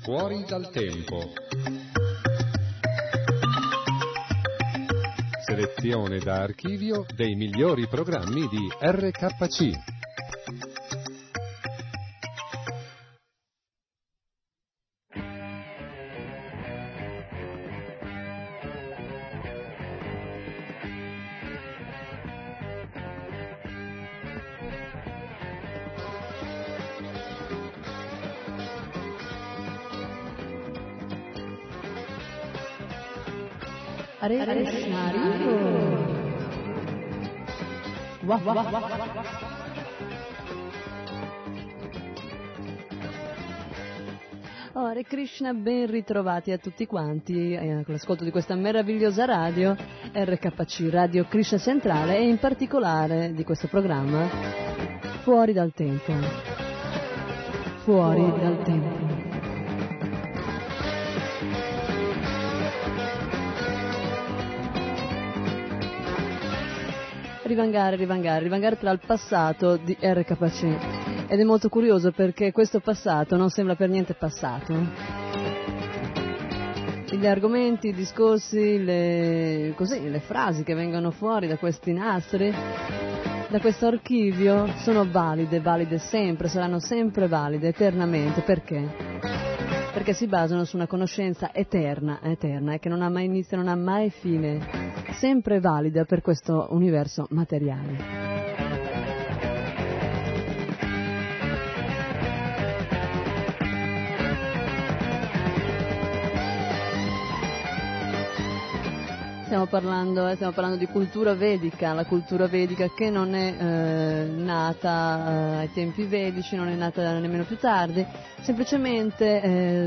Fuori dal tempo. Selezione da archivio dei migliori programmi di RKC. Hare Krishna, Wah, wah, wah, wah. Hare Krishna, ben ritrovati a tutti quanti con l'ascolto di questa meravigliosa radio RKC, Radio Krishna Centrale, e in particolare di questo programma Fuori dal Tempo. Fuori dal Tempo. Rivangare tra il passato di RKC. Ed è molto curioso perché questo passato non sembra per niente passato. Gli argomenti, i discorsi, le frasi che vengono fuori da questi nastri, da questo archivio, sono valide sempre, saranno sempre valide, eternamente. Perché? Perché si basano su una conoscenza eterna, e che non ha mai inizio, non ha mai fine, sempre valida per questo universo materiale. Stiamo parlando di cultura vedica, la cultura vedica che non è nata ai tempi vedici, non è nata nemmeno più tardi, semplicemente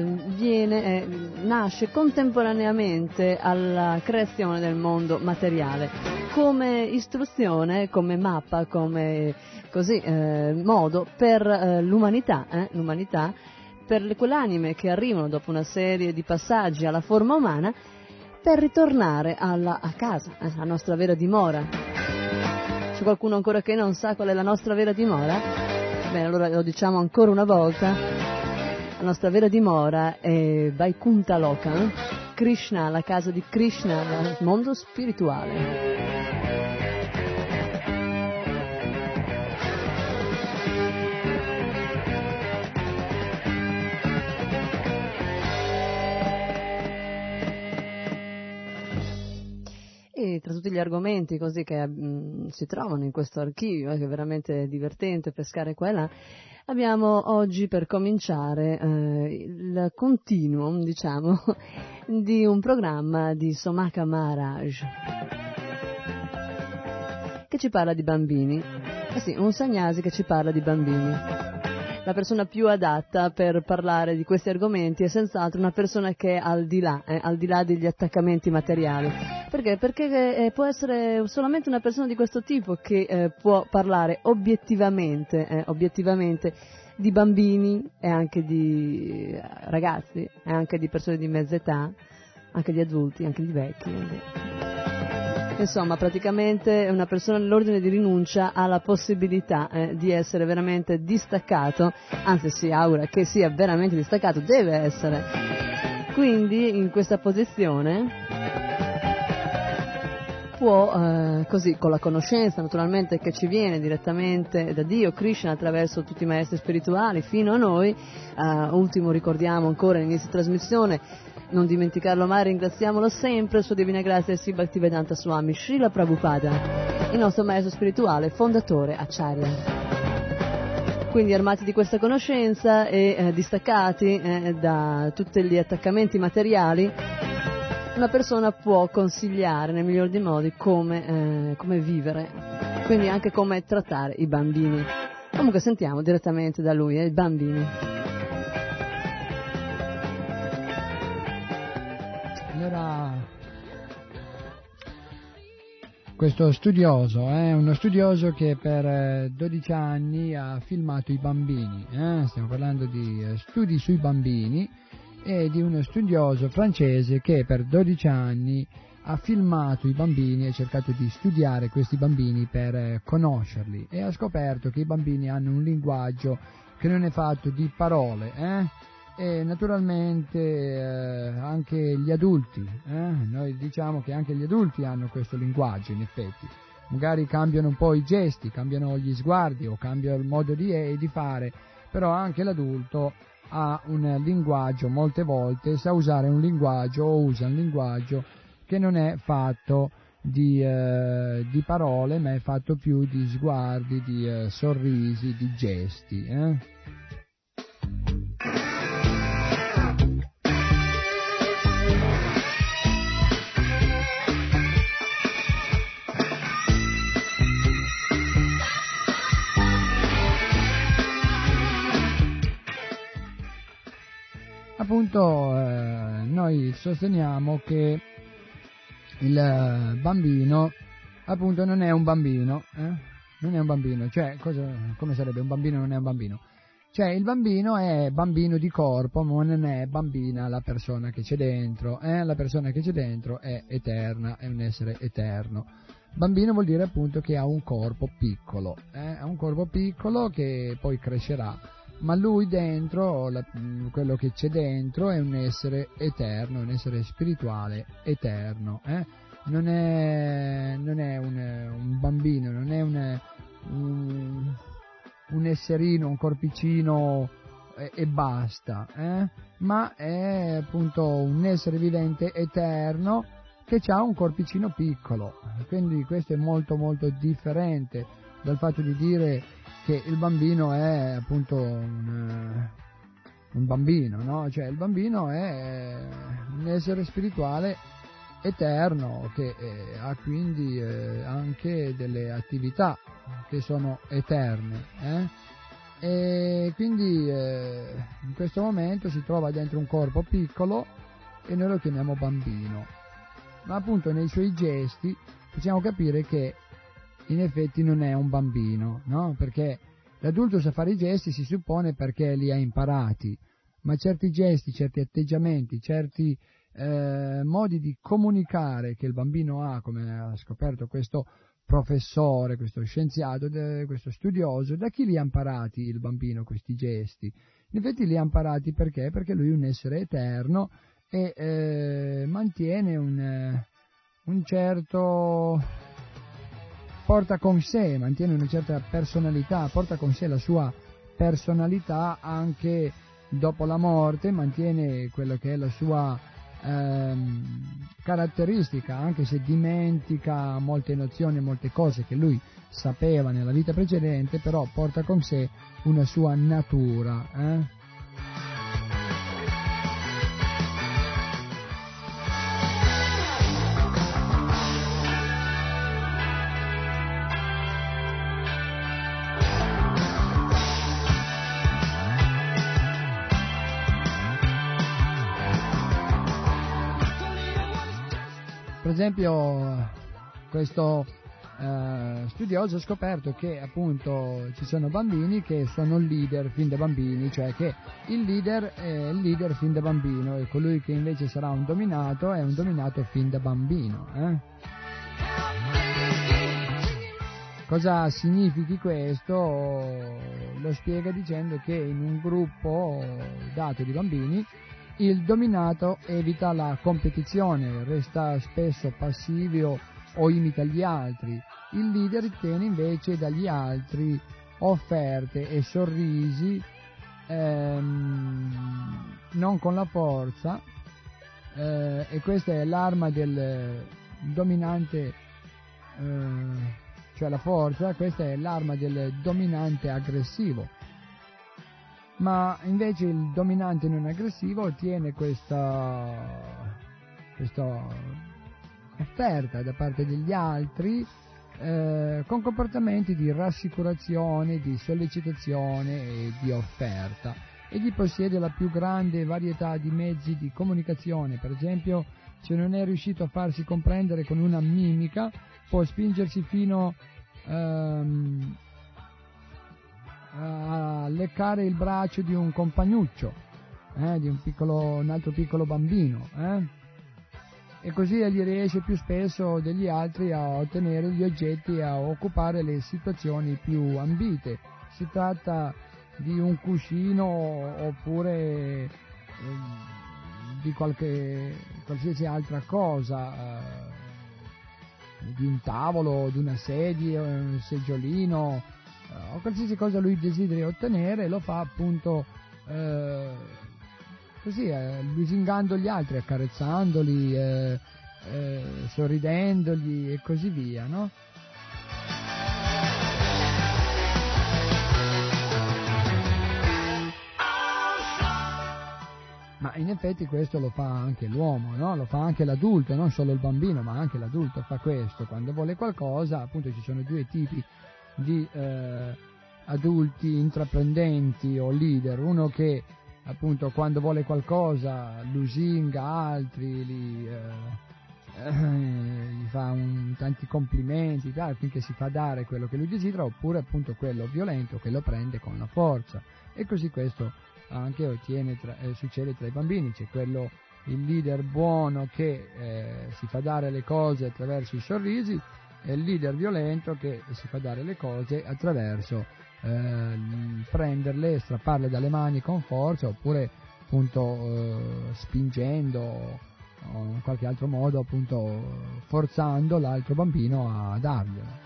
nasce contemporaneamente alla creazione del mondo materiale, come istruzione, come mappa, come modo per l'umanità, per quelle anime che arrivano dopo una serie di passaggi alla forma umana, per ritornare a casa, alla nostra vera dimora. C'è qualcuno ancora che non sa qual è la nostra vera dimora? Bene, allora lo diciamo ancora una volta. La nostra vera dimora è Vaikuntha Loka, Krishna, la casa di Krishna, il mondo spirituale. E tra tutti gli argomenti così che si trovano in questo archivio, che è veramente divertente pescare qua e là, abbiamo oggi per cominciare il continuum, diciamo, di un programma di Somaka Maharaj che ci parla di bambini. Sì, un sannyasi che ci parla di bambini. La persona più adatta per parlare di questi argomenti è senz'altro una persona che è al di là degli attaccamenti materiali. Perché? Perché può essere solamente una persona di questo tipo che può parlare obiettivamente di bambini e anche di ragazzi, e anche di persone di mezza età, anche di adulti, anche di vecchi. Insomma, praticamente una persona nell'ordine di rinuncia ha la possibilità di essere veramente distaccato, anzi si augura che sia veramente distaccato, deve essere. Quindi in questa posizione può, così, con la conoscenza naturalmente che ci viene direttamente da Dio, Krishna, attraverso tutti i maestri spirituali, fino a noi, ultimo ricordiamo ancora all'inizio di trasmissione, non dimenticarlo mai, ringraziamolo sempre, Sua Divina Grazia Sri Bhaktivedanta Swami Srila Prabhupada, il nostro maestro spirituale, fondatore, Acharya. Quindi armati di questa conoscenza e distaccati da tutti gli attaccamenti materiali, una persona può consigliare nel miglior dei modi come vivere, quindi anche come trattare i bambini. Comunque sentiamo direttamente da lui, i bambini. Allora, questo studioso è uno studioso che per 12 anni ha filmato i bambini, stiamo parlando di studi sui bambini, e di uno studioso francese che per 12 anni ha filmato i bambini e ha cercato di studiare questi bambini per conoscerli, e ha scoperto che i bambini hanno un linguaggio che non è fatto di parole, e naturalmente anche gli adulti, noi diciamo che anche gli adulti hanno questo linguaggio, in effetti, magari cambiano un po' i gesti, cambiano gli sguardi o cambia il modo di fare, però anche l'adulto ha un linguaggio, molte volte sa usare un linguaggio o usa un linguaggio che non è fatto di parole, ma è fatto più di sguardi, di sorrisi, di gesti. Appunto noi sosteniamo che il bambino appunto non è un bambino, non è un bambino, cioè come sarebbe un bambino non è un bambino? Cioè il bambino è bambino di corpo, ma non è bambina la persona che c'è dentro, la persona che c'è dentro è eterna, è un essere eterno. Bambino vuol dire appunto che ha un corpo piccolo, ha un corpo piccolo che poi crescerà, ma lui dentro, quello che c'è dentro è un essere eterno, un essere spirituale eterno, non è un bambino, non è un esserino, un corpicino e basta, ma è appunto un essere vivente eterno che ha un corpicino piccolo, quindi questo è molto molto differente dal fatto di dire che il bambino è appunto un bambino, no? Cioè il bambino è un essere spirituale eterno che ha quindi anche delle attività che sono eterne, e quindi in questo momento si trova dentro un corpo piccolo e noi lo chiamiamo bambino, ma appunto nei suoi gesti possiamo capire che in effetti non è un bambino, no? Perché l'adulto sa fare i gesti, si suppone, perché li ha imparati, ma certi gesti, certi atteggiamenti, certi modi di comunicare che il bambino ha, come ha scoperto questo professore, questo scienziato, questo studioso, da chi li ha imparati il bambino questi gesti? In effetti li ha imparati perché? Perché lui è un essere eterno e mantiene un certo... porta con sé, mantiene una certa personalità, porta con sé la sua personalità anche dopo la morte, mantiene quello che è la sua caratteristica, anche se dimentica molte nozioni, molte cose che lui sapeva nella vita precedente, però porta con sé una sua natura. Per esempio questo studioso ha scoperto che appunto ci sono bambini che sono leader fin da bambini, cioè che il leader è il leader fin da bambino e colui che invece sarà un dominato è un dominato fin da bambino. Cosa significhi questo? Lo spiega dicendo che in un gruppo dato di bambini il dominato evita la competizione, resta spesso passivo o imita gli altri. Il leader ottiene invece dagli altri offerte e sorrisi, non con la forza, e questa è l'arma del dominante, cioè la forza, questa è l'arma del dominante aggressivo. Ma invece il dominante non aggressivo ottiene questa offerta da parte degli altri con comportamenti di rassicurazione, di sollecitazione e di offerta. Egli possiede la più grande varietà di mezzi di comunicazione, per esempio se non è riuscito a farsi comprendere con una mimica può spingersi fino a leccare il braccio di un compagnuccio, di un altro piccolo bambino, e così egli riesce più spesso degli altri a ottenere gli oggetti e a occupare le situazioni più ambite. Si tratta di un cuscino oppure di qualsiasi altra cosa, di un tavolo, di una sedia, un seggiolino, o qualsiasi cosa lui desideri ottenere, lo fa appunto così, lusingando gli altri, accarezzandoli, sorridendogli e così via, no? Ma in effetti questo lo fa anche l'uomo, no? Lo fa anche l'adulto, non solo il bambino, ma anche l'adulto fa questo. Quando vuole qualcosa, appunto ci sono due tipi di adulti intraprendenti o leader, uno che appunto quando vuole qualcosa lusinga altri, gli fa tanti complimenti finché si fa dare quello che lui desidera, oppure appunto quello violento che lo prende con la forza. E così questo anche succede tra i bambini. C'è il leader buono che si fa dare le cose attraverso i sorrisi, e il leader violento che si fa dare le cose attraverso prenderle, strapparle dalle mani con forza, oppure appunto spingendo o in qualche altro modo appunto forzando l'altro bambino a darglielo.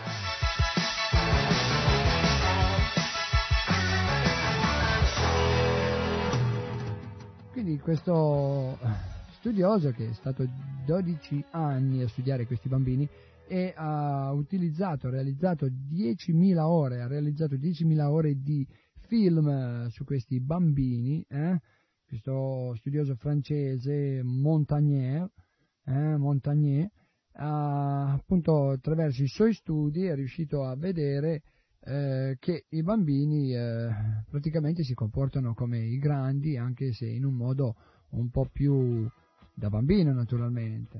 Quindi questo studioso, che è stato 12 anni a studiare questi bambini, e ha realizzato 10.000 ore di film su questi bambini, questo studioso francese Montagnier, appunto attraverso i suoi studi è riuscito a vedere che i bambini praticamente si comportano come i grandi, anche se in un modo un po' più da bambino, naturalmente.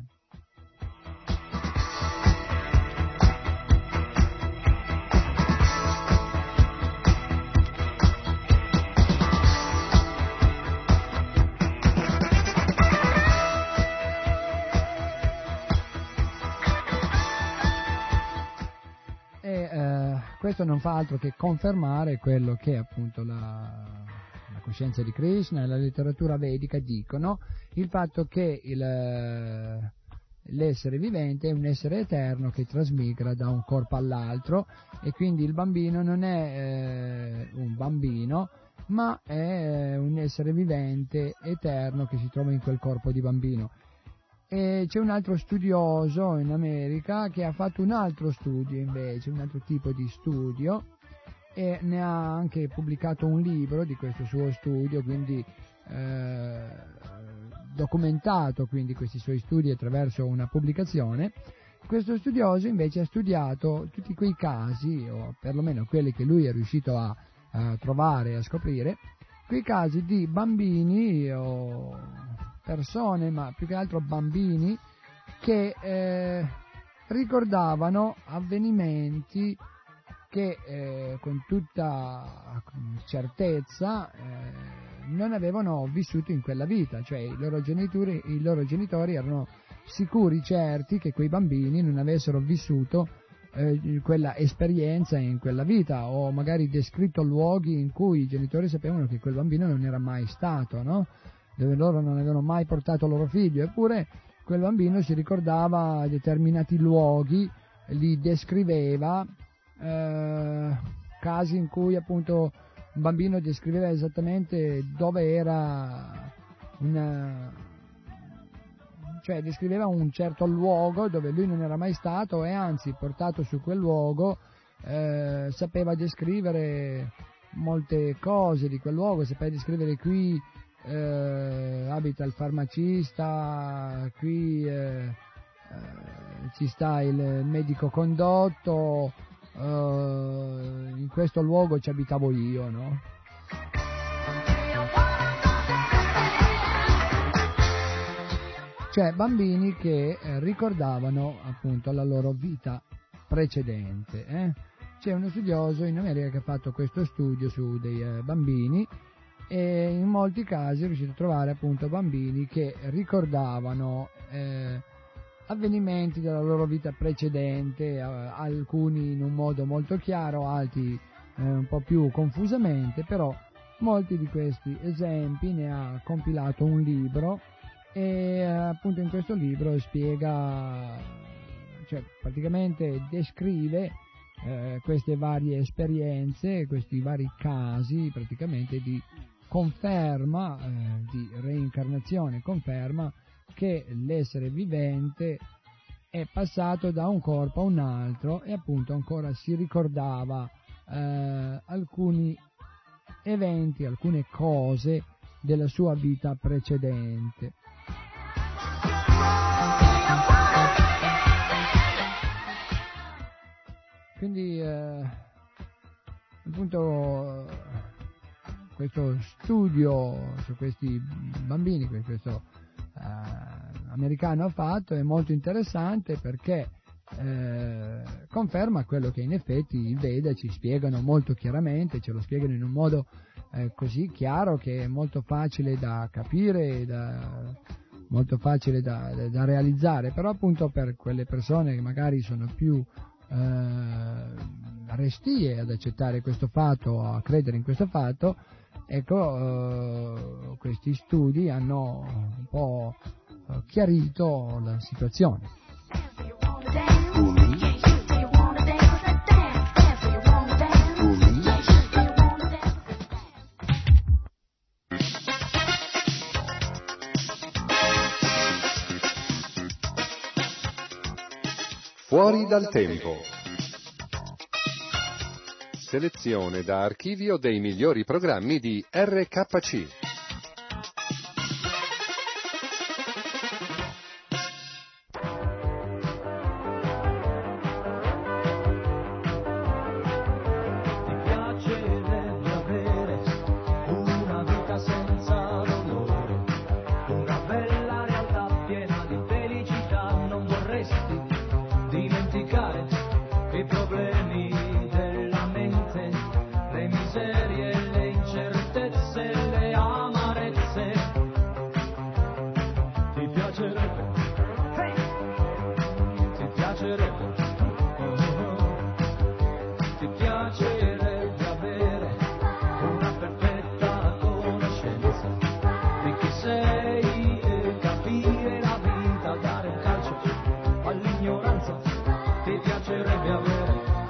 Questo non fa altro che confermare quello che appunto la coscienza di Krishna e la letteratura vedica dicono, il fatto che l'essere vivente è un essere eterno che trasmigra da un corpo all'altro, e quindi il bambino non è un bambino, ma è un essere vivente eterno che si trova in quel corpo di bambino. E c'è un altro studioso in America che ha fatto un altro studio invece, un altro tipo di studio, e ne ha anche pubblicato un libro di questo suo studio, quindi documentato quindi questi suoi studi attraverso una pubblicazione. Questo studioso invece ha studiato tutti quei casi, o perlomeno quelli che lui è riuscito a trovare e a scoprire, quei casi di bambini o persone, ma più che altro bambini, che ricordavano avvenimenti che con tutta certezza non avevano vissuto in quella vita, cioè i loro genitori erano sicuri, certi, che quei bambini non avessero vissuto quella esperienza in quella vita, o magari descritto luoghi in cui i genitori sapevano che quel bambino non era mai stato, no? Dove loro non avevano mai portato loro figlio, eppure quel bambino si ricordava determinati luoghi, li descriveva, casi in cui appunto un bambino descriveva esattamente dove era, cioè descriveva un certo luogo dove lui non era mai stato, e anzi, portato su quel luogo, sapeva descrivere molte cose di quel luogo, sapeva descrivere qui abita il farmacista, qui ci sta il medico condotto, in questo luogo ci abitavo io, no? Cioè bambini che ricordavano appunto la loro vita precedente. C'è uno studioso in America che ha fatto questo studio su dei bambini, e in molti casi è riuscito a trovare appunto bambini che ricordavano avvenimenti della loro vita precedente, alcuni in un modo molto chiaro, altri un po' più confusamente, però molti di questi esempi ne ha compilato un libro e appunto in questo libro spiega, cioè praticamente descrive queste varie esperienze, questi vari casi praticamente di conferma, di reincarnazione, conferma che l'essere vivente è passato da un corpo a un altro e appunto ancora si ricordava alcuni eventi, alcune cose della sua vita precedente. Quindi appunto questo studio su questi bambini che questo americano ha fatto è molto interessante perché conferma quello che in effetti i Veda ci spiegano molto chiaramente, ce lo spiegano in un modo così chiaro che è molto facile da capire, molto facile da realizzare, però appunto per quelle persone che magari sono più restie ad accettare questo fatto, a credere in questo fatto, ecco, questi studi hanno un po' chiarito la situazione. Fuori dal tempo. Selezione da archivio dei migliori programmi di RKC. Ti piacerebbe avere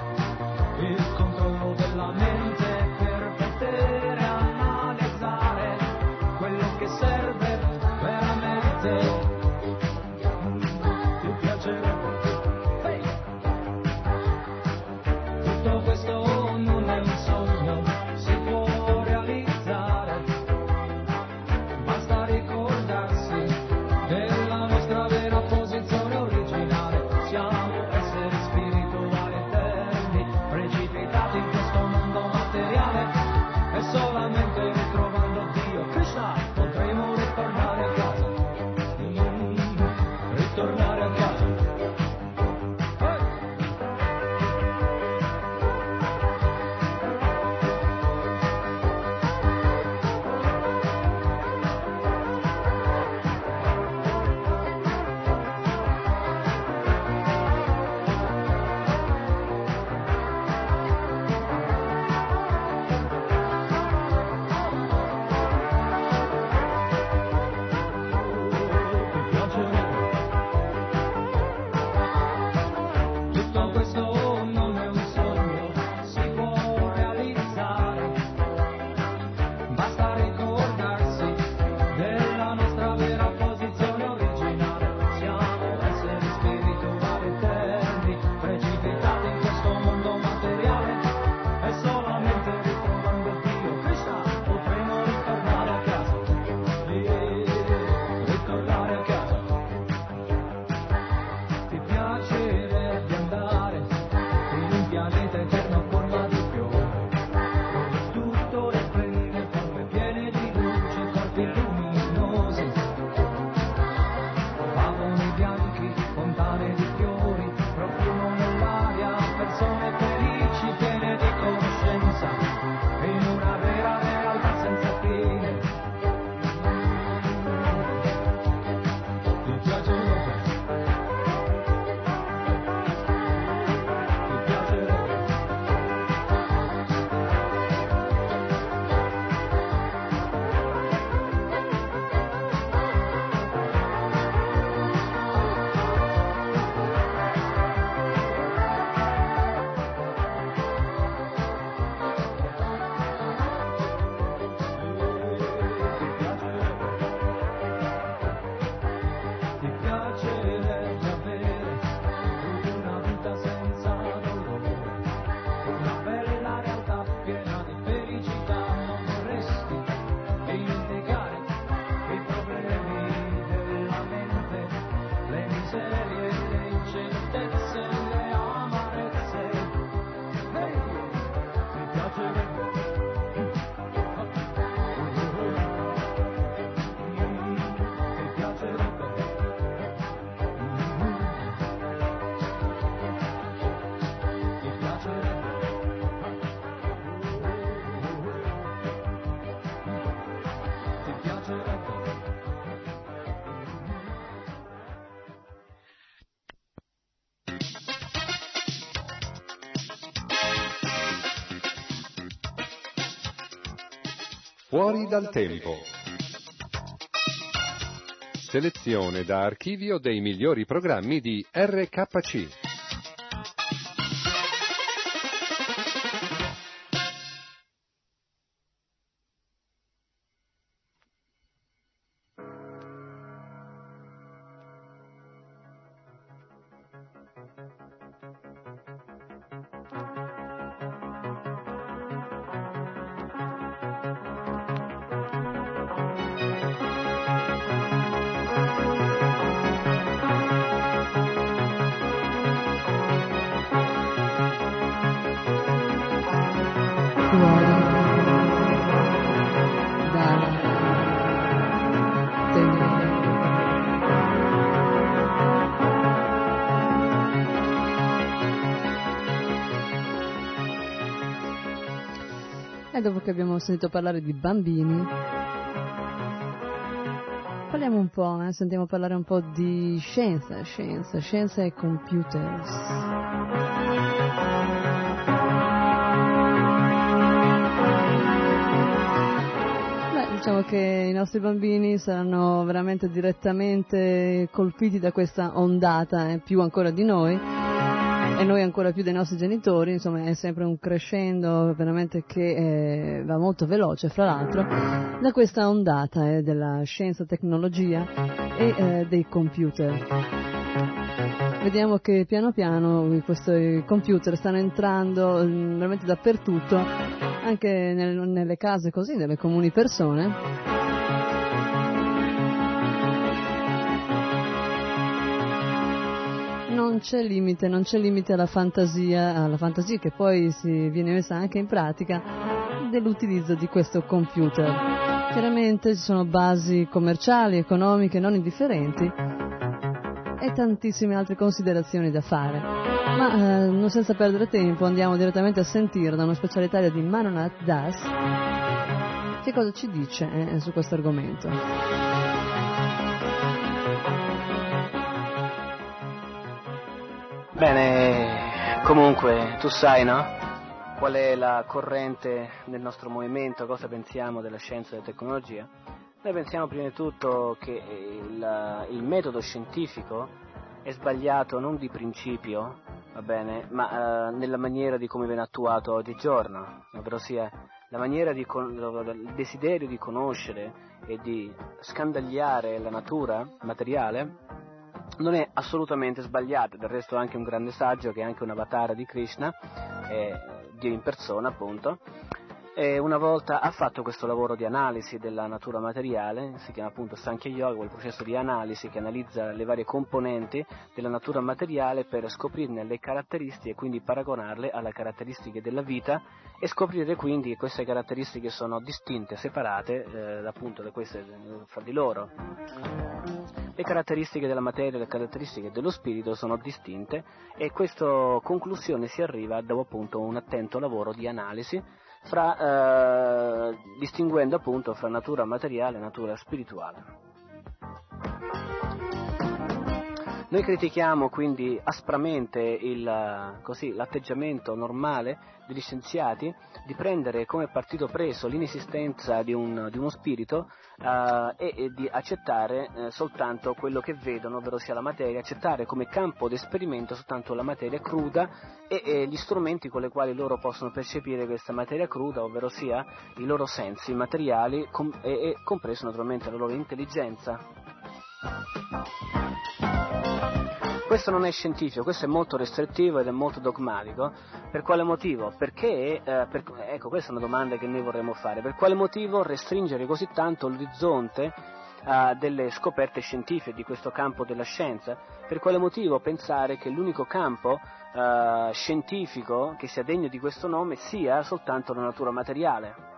Fuori dal tempo. Selezione da archivio dei migliori programmi di RKC. E dopo che abbiamo sentito parlare di bambini, parliamo un po', sentiamo parlare un po' di scienza e computers. Diciamo che i nostri bambini saranno veramente direttamente colpiti da questa ondata, più ancora di noi, e noi ancora più dei nostri genitori. Insomma, è sempre un crescendo veramente che va molto veloce, fra l'altro, da questa ondata della scienza, tecnologia e dei computer. Vediamo che piano piano questi computer stanno entrando veramente dappertutto, anche nelle case così, delle comuni persone. Non c'è limite alla fantasia che poi si viene messa anche in pratica dell'utilizzo di questo computer. Chiaramente ci sono basi commerciali, economiche non indifferenti e tantissime altre considerazioni da fare. Ma non senza perdere tempo andiamo direttamente a sentire da uno specialitario di Manonat Das che cosa ci dice su questo argomento. Bene, comunque tu sai, no? Qual è la corrente del nostro movimento, cosa pensiamo della scienza e della tecnologia? Noi pensiamo prima di tutto che il metodo scientifico è sbagliato non di principio, va bene, ma nella maniera di come viene attuato oggigiorno, ovvero sia la maniera il desiderio di conoscere e di scandagliare la natura materiale non è assolutamente sbagliato. Del resto è anche un grande saggio che è anche un avatar di Krishna, Dio in persona appunto, e una volta ha fatto questo lavoro di analisi della natura materiale, si chiama appunto Sankhya Yoga, quel processo di analisi che analizza le varie componenti della natura materiale per scoprirne le caratteristiche e quindi paragonarle alle caratteristiche della vita e scoprire quindi che queste caratteristiche sono distinte, separate appunto da queste fra di loro. Le caratteristiche della materia e le caratteristiche dello spirito sono distinte e a questa conclusione si arriva dopo appunto un attento lavoro di analisi distinguendo appunto fra natura materiale e natura spirituale. Noi critichiamo quindi aspramente l'atteggiamento normale degli scienziati di prendere come partito preso l'inesistenza di uno spirito e di accettare soltanto quello che vedono, ovvero sia la materia, accettare come campo di esperimento soltanto la materia cruda e gli strumenti con i quali loro possono percepire questa materia cruda, ovvero sia i loro sensi materiali e compreso naturalmente la loro intelligenza. Questo non è scientifico, questo è molto restrittivo ed è molto dogmatico. Per quale motivo? Perché, ecco, questa è una domanda che noi vorremmo fare. Per quale motivo restringere così tanto l'orizzonte delle scoperte scientifiche di questo campo della scienza? Per quale motivo pensare che l'unico campo scientifico che sia degno di questo nome sia soltanto la natura materiale?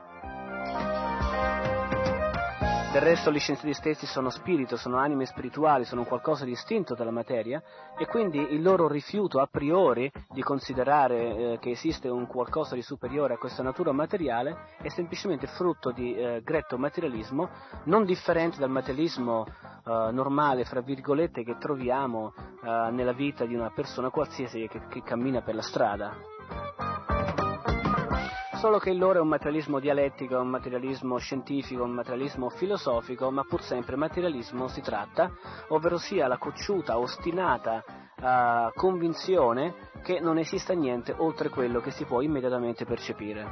Del resto gli scienziati stessi sono spirito, sono anime spirituali, sono un qualcosa di distinto dalla materia e quindi il loro rifiuto a priori di considerare che esiste un qualcosa di superiore a questa natura materiale è semplicemente frutto di gretto materialismo, non differente dal materialismo normale, fra virgolette, che troviamo nella vita di una persona qualsiasi che cammina per la strada. solo che il loro è un materialismo dialettico, un materialismo scientifico, un materialismo filosofico, ma pur sempre materialismo si tratta, ovvero sia la cocciuta, ostinata convinzione che non esista niente oltre quello che si può immediatamente percepire.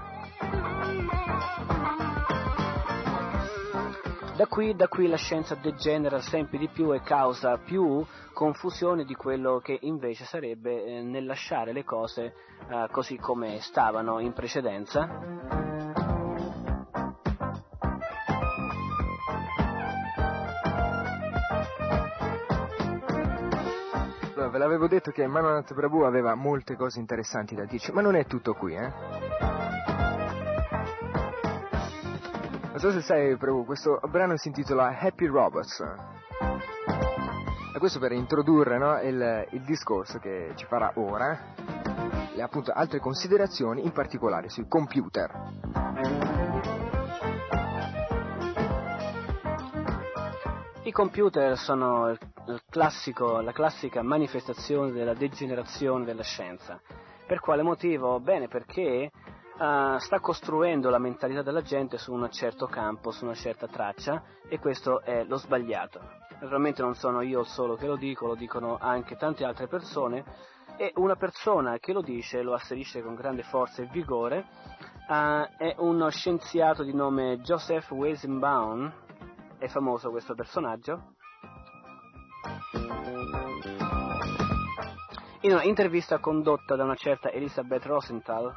Da qui la scienza degenera sempre di più e causa più confusione di quello che invece sarebbe nel lasciare le cose così come stavano in precedenza. Ve l'avevo detto che Manonat Prabhu aveva molte cose interessanti da dirci, ma non è tutto qui, Non so se sai, Prabhu, questo brano si intitola Happy Robots. E questo per introdurre, no, il discorso che ci farà ora, e appunto altre considerazioni, in particolare sui computer. I computer sono la classica manifestazione della degenerazione della scienza. Per quale motivo? Bene, perché sta costruendo la mentalità della gente su un certo campo, su una certa traccia, e questo è lo sbagliato. Naturalmente non sono io solo che lo dicono anche tante altre persone, e una persona che lo dice, lo asserisce con grande forza e vigore, è uno scienziato di nome Joseph Weizenbaum. È famoso questo personaggio. In una intervista condotta da una certa Elisabeth Rosenthal,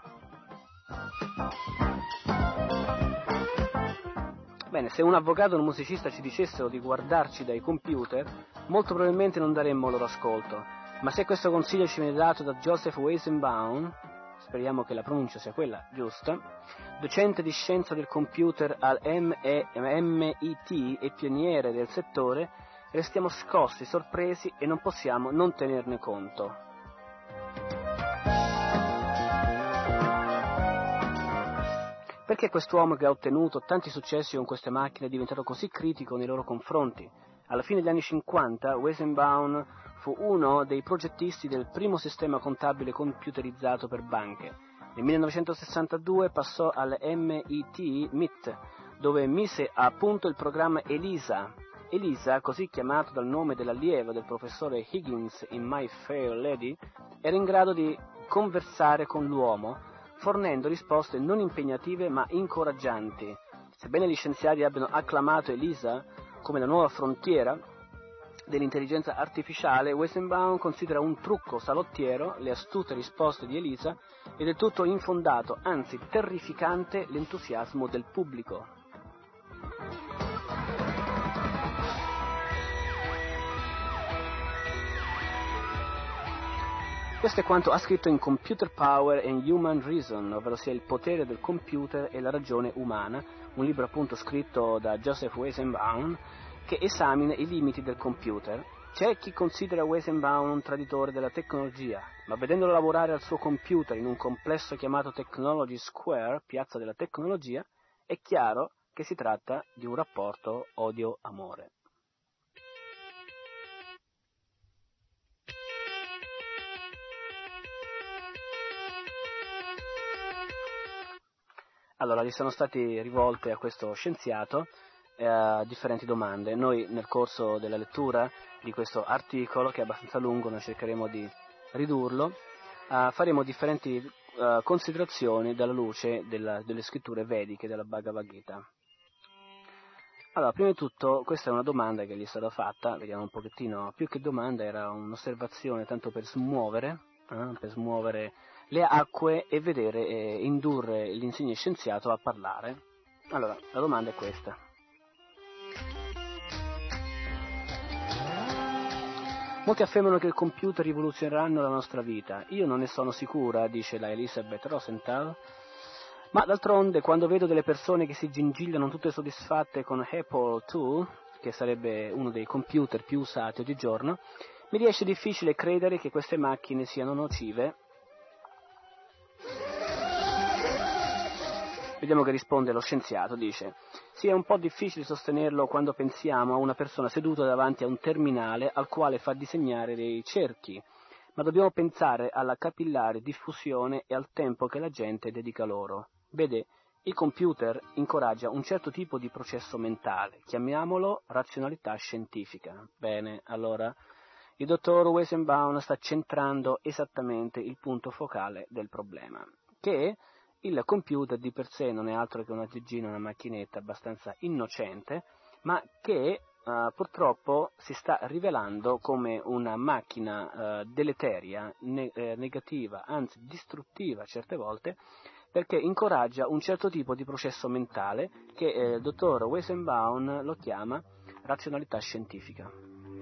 bene, se un avvocato o un musicista ci dicessero di guardarci dai computer, molto probabilmente non daremmo loro ascolto, ma se questo consiglio ci viene dato da Joseph Weizenbaum, speriamo che la pronuncia sia quella giusta, docente di scienza del computer al MIT e pioniere del settore, restiamo scossi, sorpresi e non possiamo non tenerne conto. Perché quest'uomo che ha ottenuto tanti successi con queste macchine è diventato così critico nei loro confronti? Alla fine degli anni 50 Weizenbaum fu uno dei progettisti del primo sistema contabile computerizzato per banche. Nel 1962 passò al MIT, dove mise a punto il programma ELISA. ELISA, così chiamato dal nome dell'allievo del professore Higgins in My Fair Lady, era in grado di conversare con l'uomo, fornendo risposte non impegnative ma incoraggianti. Sebbene gli scienziati abbiano acclamato ELISA come la nuova frontiera dell'intelligenza artificiale, Weizenbaum considera un trucco salottiero le astute risposte di ELISA e del tutto infondato, anzi terrificante, l'entusiasmo del pubblico. Questo è quanto ha scritto in Computer Power and Human Reason, ovvero sia il potere del computer e la ragione umana, un libro appunto scritto da Joseph Weizenbaum, che esamina i limiti del computer. C'è chi considera Weizenbaum un traditore della tecnologia, ma vedendolo lavorare al suo computer in un complesso chiamato Technology Square, piazza della tecnologia, è chiaro che si tratta di un rapporto odio-amore. Allora, gli sono state rivolte a questo scienziato differenti domande. Noi nel corso della lettura di questo articolo, che è abbastanza lungo, noi cercheremo di ridurlo, faremo differenti considerazioni dalla luce delle scritture vediche della Bhagavad Gita. Allora, prima di tutto, questa è una domanda che gli è stata fatta, vediamo un pochettino, più che domanda era un'osservazione tanto per smuovere le acque e vedere indurre l'insigne scienziato a parlare. Allora, la domanda è questa. Molti affermano che i computer rivoluzioneranno la nostra vita. Io non ne sono sicura, dice la Elisabeth Rosenthal, ma d'altronde quando vedo delle persone che si gingillano tutte soddisfatte con Apple II, che sarebbe uno dei computer più usati oggigiorno, mi riesce difficile credere che queste macchine siano nocive. Vediamo che risponde lo scienziato, dice: sì, è un po' difficile sostenerlo quando pensiamo a una persona seduta davanti a un terminale al quale fa disegnare dei cerchi, ma dobbiamo pensare alla capillare diffusione e al tempo che la gente dedica loro. Vede, il computer incoraggia un certo tipo di processo mentale, chiamiamolo razionalità scientifica. Bene, allora il dottor Weizenbaum sta centrando esattamente il punto focale del problema, che il computer di per sé non è altro che una teggina, una macchinetta abbastanza innocente, ma che purtroppo si sta rivelando come una macchina deleteria, negativa, anzi distruttiva certe volte, perché incoraggia un certo tipo di processo mentale che il dottor Weizenbaum lo chiama razionalità scientifica.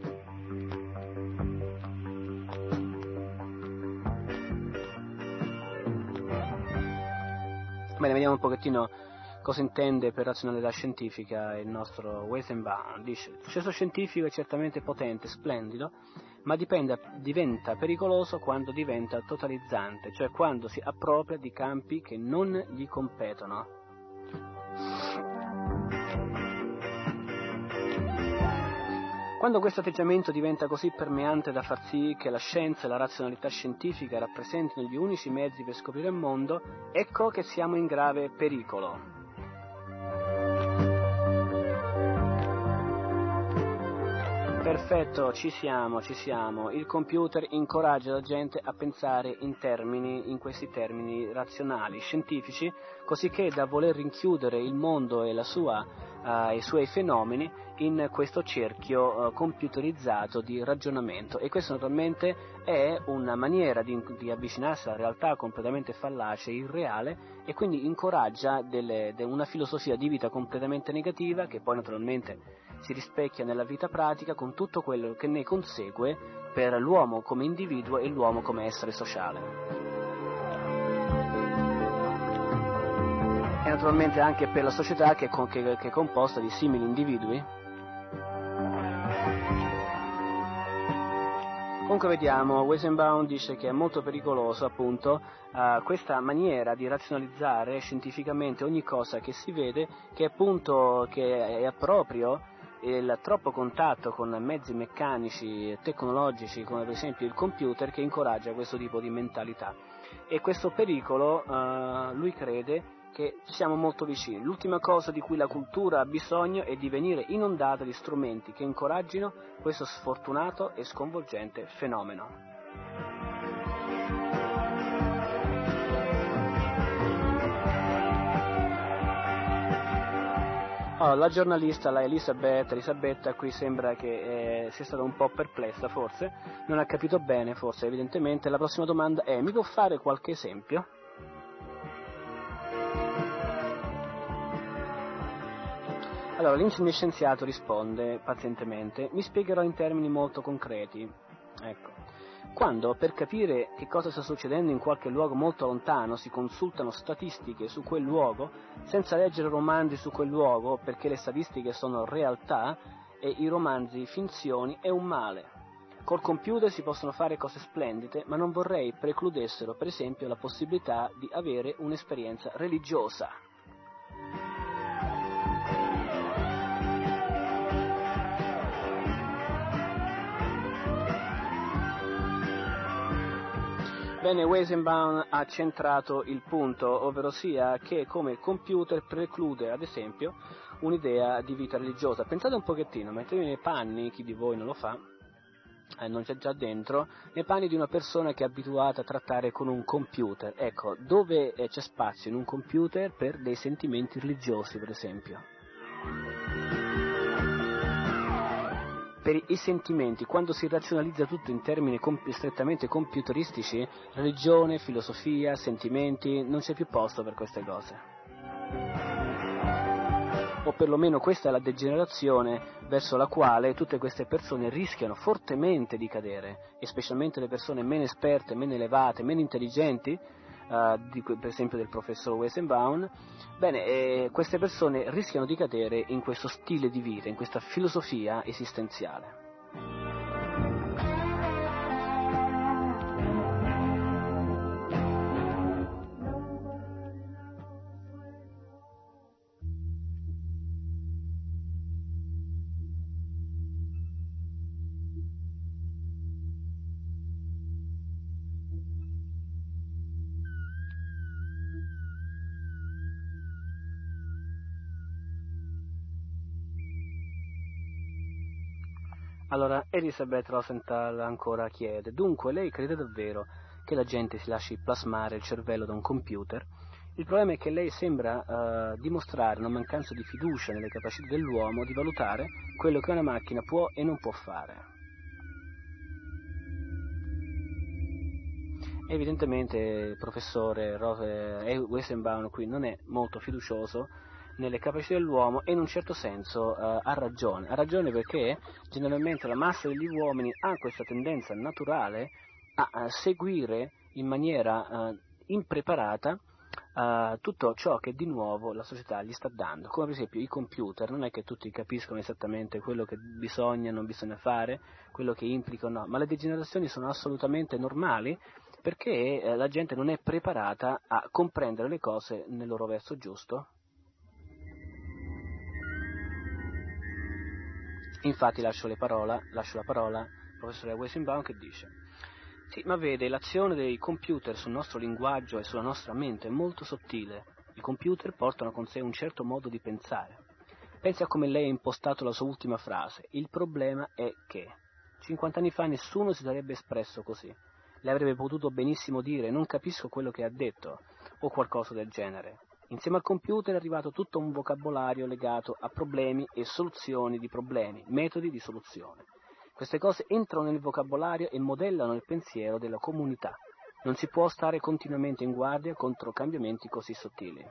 Bene, vediamo un pochettino cosa intende per razionalità scientifica il nostro Weizenbaum. Dice: il processo scientifico è certamente potente, splendido, ma diventa pericoloso quando diventa totalizzante, cioè quando si appropria di campi che non gli competono. Quando questo atteggiamento diventa così permeante da far sì che la scienza e la razionalità scientifica rappresentino gli unici mezzi per scoprire il mondo, ecco che siamo in grave pericolo. Perfetto, ci siamo. Il computer incoraggia la gente a pensare in questi termini razionali, scientifici, cosicché da voler rinchiudere il mondo e i suoi fenomeni in questo cerchio computerizzato di ragionamento. E questo naturalmente è una maniera di avvicinarsi alla realtà completamente fallace, irreale, e quindi incoraggia una filosofia di vita completamente negativa, che poi naturalmente si rispecchia nella vita pratica con tutto quello che ne consegue per l'uomo come individuo e l'uomo come essere sociale. E naturalmente anche per la società che è composta di simili individui. Comunque vediamo, Weizenbaum dice che è molto pericoloso appunto questa maniera di razionalizzare scientificamente ogni cosa che si vede, che appunto che è proprio il troppo contatto con mezzi meccanici e tecnologici come per esempio il computer, che incoraggia questo tipo di mentalità. E questo pericolo lui crede che siamo molto vicini. L'ultima cosa di cui la cultura ha bisogno è di venire inondata di strumenti che incoraggino questo sfortunato e sconvolgente fenomeno. Allora, la giornalista, la Elisabetta, qui sembra che sia stata un po' perplessa, forse, non ha capito bene, forse, evidentemente. La prossima domanda è: mi può fare qualche esempio? Allora, l'inscienziato risponde pazientemente: mi spiegherò in termini molto concreti. Ecco. Quando, per capire che cosa sta succedendo in qualche luogo molto lontano, si consultano statistiche su quel luogo, senza leggere romanzi su quel luogo, perché le statistiche sono realtà e i romanzi finzioni, è un male. Col computer si possono fare cose splendide, ma non vorrei precludessero, per esempio, la possibilità di avere un'esperienza religiosa. Bene, Weizenbaum ha centrato il punto, ovvero sia che come il computer preclude, ad esempio, un'idea di vita religiosa. Pensate un pochettino, mettetevi nei panni, chi di voi non lo fa, non c'è già dentro, nei panni di una persona che è abituata a trattare con un computer. Ecco, dove c'è spazio in un computer per dei sentimenti religiosi, per esempio? Per i sentimenti, quando si razionalizza tutto in termini strettamente computeristici, religione, filosofia, sentimenti, non c'è più posto per queste cose. O perlomeno questa è la degenerazione verso la quale tutte queste persone rischiano fortemente di cadere, e specialmente le persone meno esperte, meno elevate, meno intelligenti, per esempio del professor Weizenbaum. Bene, queste persone rischiano di cadere in questo stile di vita, in questa filosofia esistenziale. Allora, Elisabeth Rosenthal ancora chiede: dunque lei crede davvero che la gente si lasci plasmare il cervello da un computer? Il problema è che lei sembra dimostrare una mancanza di fiducia nelle capacità dell'uomo di valutare quello che una macchina può e non può fare. Evidentemente il professore Weizenbaum qui non è molto fiducioso nelle capacità dell'uomo e in un certo senso ha ragione perché generalmente la massa degli uomini ha questa tendenza naturale a seguire in maniera impreparata tutto ciò che di nuovo la società gli sta dando, come per esempio i computer. Non è che tutti capiscono esattamente quello che bisogna, non bisogna fare, quello che implica o no, ma le degenerazioni sono assolutamente normali perché la gente non è preparata a comprendere le cose nel loro verso giusto. Infatti lascio la parola al professore Weizenbaum che dice: sì, ma vede, l'azione dei computer sul nostro linguaggio e sulla nostra mente è molto sottile. I computer portano con sé un certo modo di pensare. Pensi a come lei ha impostato la sua ultima frase. Il problema è che 50 anni fa nessuno si sarebbe espresso così. Lei avrebbe potuto benissimo dire: non capisco quello che ha detto, o qualcosa del genere. Insieme al computer è arrivato tutto un vocabolario legato a problemi e soluzioni di problemi, metodi di soluzione. Queste cose entrano nel vocabolario e modellano il pensiero della comunità. Non si può stare continuamente in guardia contro cambiamenti così sottili.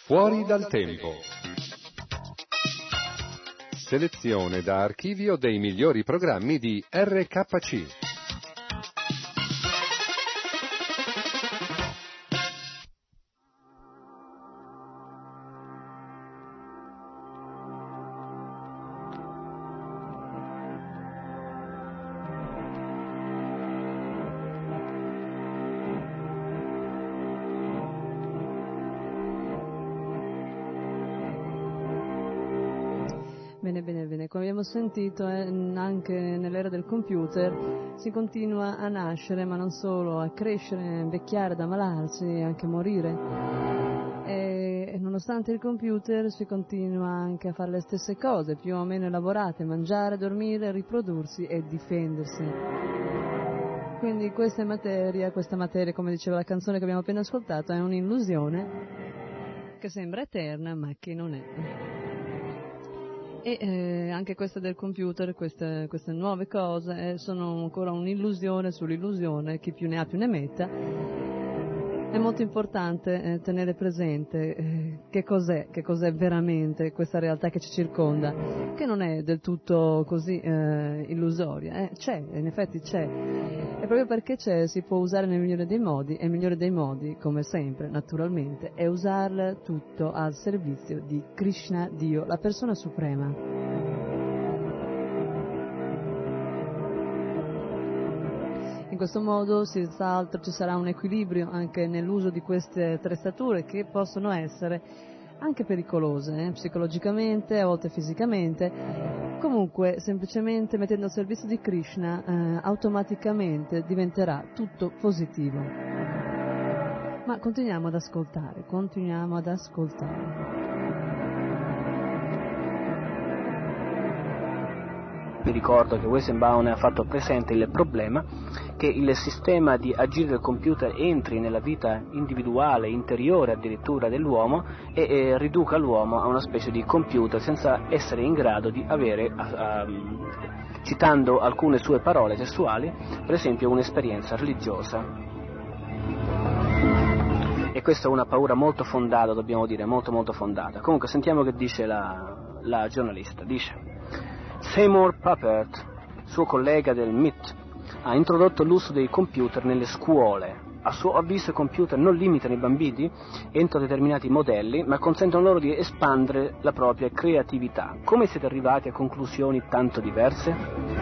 Fuori dal tempo. Selezione da archivio dei migliori programmi di RKC. Bene, come abbiamo sentito anche nell'era del computer si continua a nascere, ma non solo, a crescere, a invecchiare, ad ammalarsi e anche morire. E nonostante il computer si continua anche a fare le stesse cose, più o meno elaborate, mangiare, dormire, riprodursi e difendersi. Quindi questa materia, come diceva la canzone che abbiamo appena ascoltato, è un'illusione che sembra eterna ma che non è. E anche questa del computer, queste nuove cose sono ancora un'illusione sull'illusione, chi più ne ha più ne metta. È molto importante tenere presente che cos'è veramente questa realtà che ci circonda, che non è del tutto così illusoria, c'è, in effetti c'è, e proprio perché c'è si può usare nel migliore dei modi, e il migliore dei modi, come sempre, naturalmente, è usarla tutto al servizio di Krishna, Dio, la persona suprema. In questo modo senz'altro ci sarà un equilibrio anche nell'uso di queste attrezzature che possono essere anche pericolose, psicologicamente, a volte fisicamente. Comunque, semplicemente mettendo al servizio di Krishna, automaticamente diventerà tutto positivo. Ma continuiamo ad ascoltare. Vi ricordo che Weizenbaum ha fatto presente il problema che il sistema di agire del computer entri nella vita individuale, interiore addirittura dell'uomo e riduca l'uomo a una specie di computer senza essere in grado di avere, citando alcune sue parole testuali, per esempio un'esperienza religiosa. E questa è una paura molto fondata, dobbiamo dire, molto molto fondata. Comunque sentiamo che dice la giornalista. Dice: Seymour Papert, suo collega del MIT, ha introdotto l'uso dei computer nelle scuole. A suo avviso i computer non limitano i bambini entro determinati modelli, ma consentono loro di espandere la propria creatività. Come siete arrivati a conclusioni tanto diverse?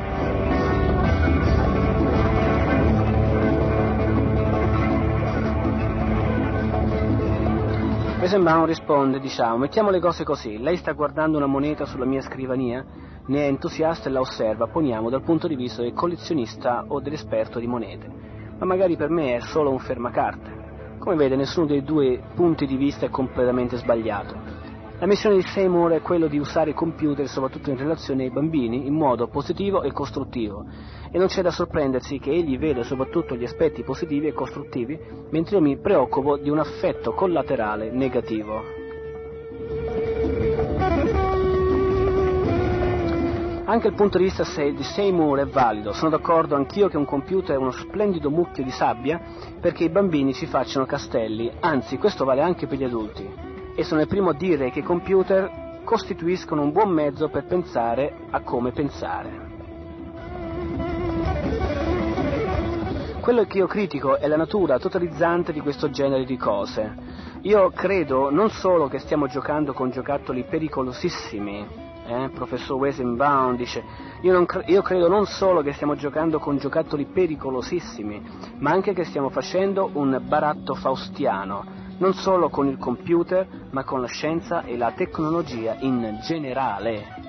Weizenbaum risponde, mettiamo le cose così, lei sta guardando una moneta sulla mia scrivania, ne è entusiasta e la osserva, poniamo dal punto di vista del collezionista o dell'esperto di monete, ma magari per me è solo un fermacarte. Come vede, nessuno dei due punti di vista è completamente sbagliato. La missione di Seymour è quella di usare i computer, soprattutto in relazione ai bambini, in modo positivo e costruttivo, e non c'è da sorprendersi che egli vede soprattutto gli aspetti positivi e costruttivi, mentre io mi preoccupo di un affetto collaterale negativo. Anche il punto di vista di Seymour è valido, sono d'accordo anch'io che un computer è uno splendido mucchio di sabbia perché i bambini ci facciano castelli, anzi questo vale anche per gli adulti, e sono il primo a dire che i computer costituiscono un buon mezzo per pensare a come pensare. Quello che io critico è la natura totalizzante di questo genere di cose. Io credo non solo che stiamo giocando con giocattoli pericolosissimi, professor Weizenbaum dice, io credo non solo che stiamo giocando con giocattoli pericolosissimi, ma anche che stiamo facendo un baratto faustiano, non solo con il computer, ma con la scienza e la tecnologia in generale.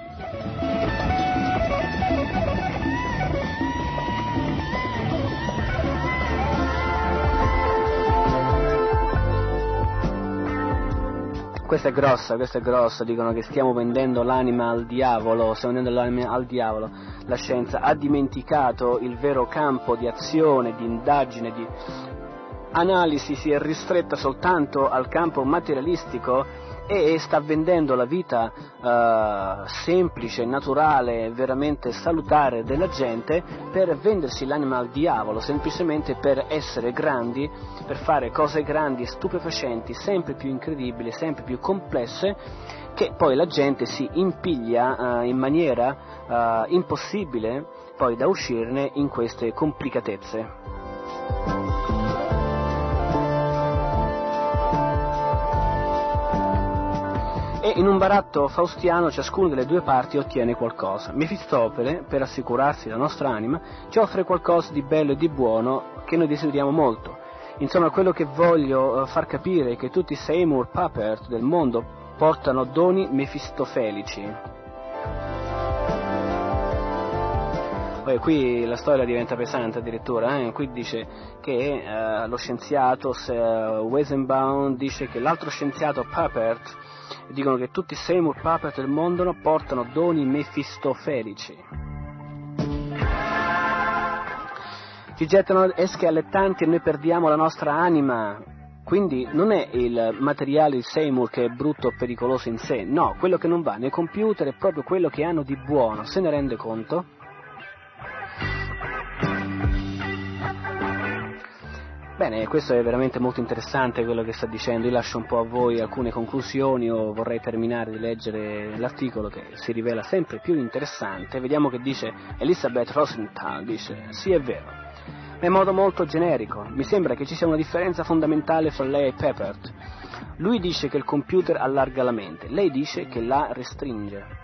Questa è grossa, dicono che stiamo vendendo l'anima al diavolo, la scienza ha dimenticato il vero campo di azione, di indagine, di analisi, si è ristretta soltanto al campo materialistico e sta vendendo la vita semplice, naturale, veramente salutare della gente per vendersi l'anima al diavolo, semplicemente per essere grandi, per fare cose grandi e stupefacenti, sempre più incredibili, sempre più complesse, che poi la gente si impiglia in maniera impossibile poi da uscirne in queste complicatezze. E in un baratto faustiano ciascuna delle due parti ottiene qualcosa. Mefistofele, per assicurarsi la nostra anima, ci offre qualcosa di bello e di buono che noi desideriamo molto. Insomma, quello che voglio far capire è che tutti i Seymour Papert del mondo portano doni mefistofelici. Poi qui la storia diventa pesante addirittura, qui dice che lo scienziato Weizenbaum dice che l'altro scienziato Papert, dicono che tutti i Seymour Papert del mondo portano doni mefistofelici. Ci gettano esche allettanti e noi perdiamo la nostra anima. Quindi non è il materiale di Seymour che è brutto o pericoloso in sé, no, quello che non va nei computer è proprio quello che hanno di buono, se ne rende conto? Bene, questo è veramente molto interessante quello che sta dicendo, io lascio un po' a voi alcune conclusioni o vorrei terminare di leggere l'articolo che si rivela sempre più interessante. Vediamo che dice Elisabeth Rosenthal, dice, sì è vero, ma in modo molto generico, mi sembra che ci sia una differenza fondamentale fra lei e Papert. Lui dice che il computer allarga la mente, lei dice che la restringe.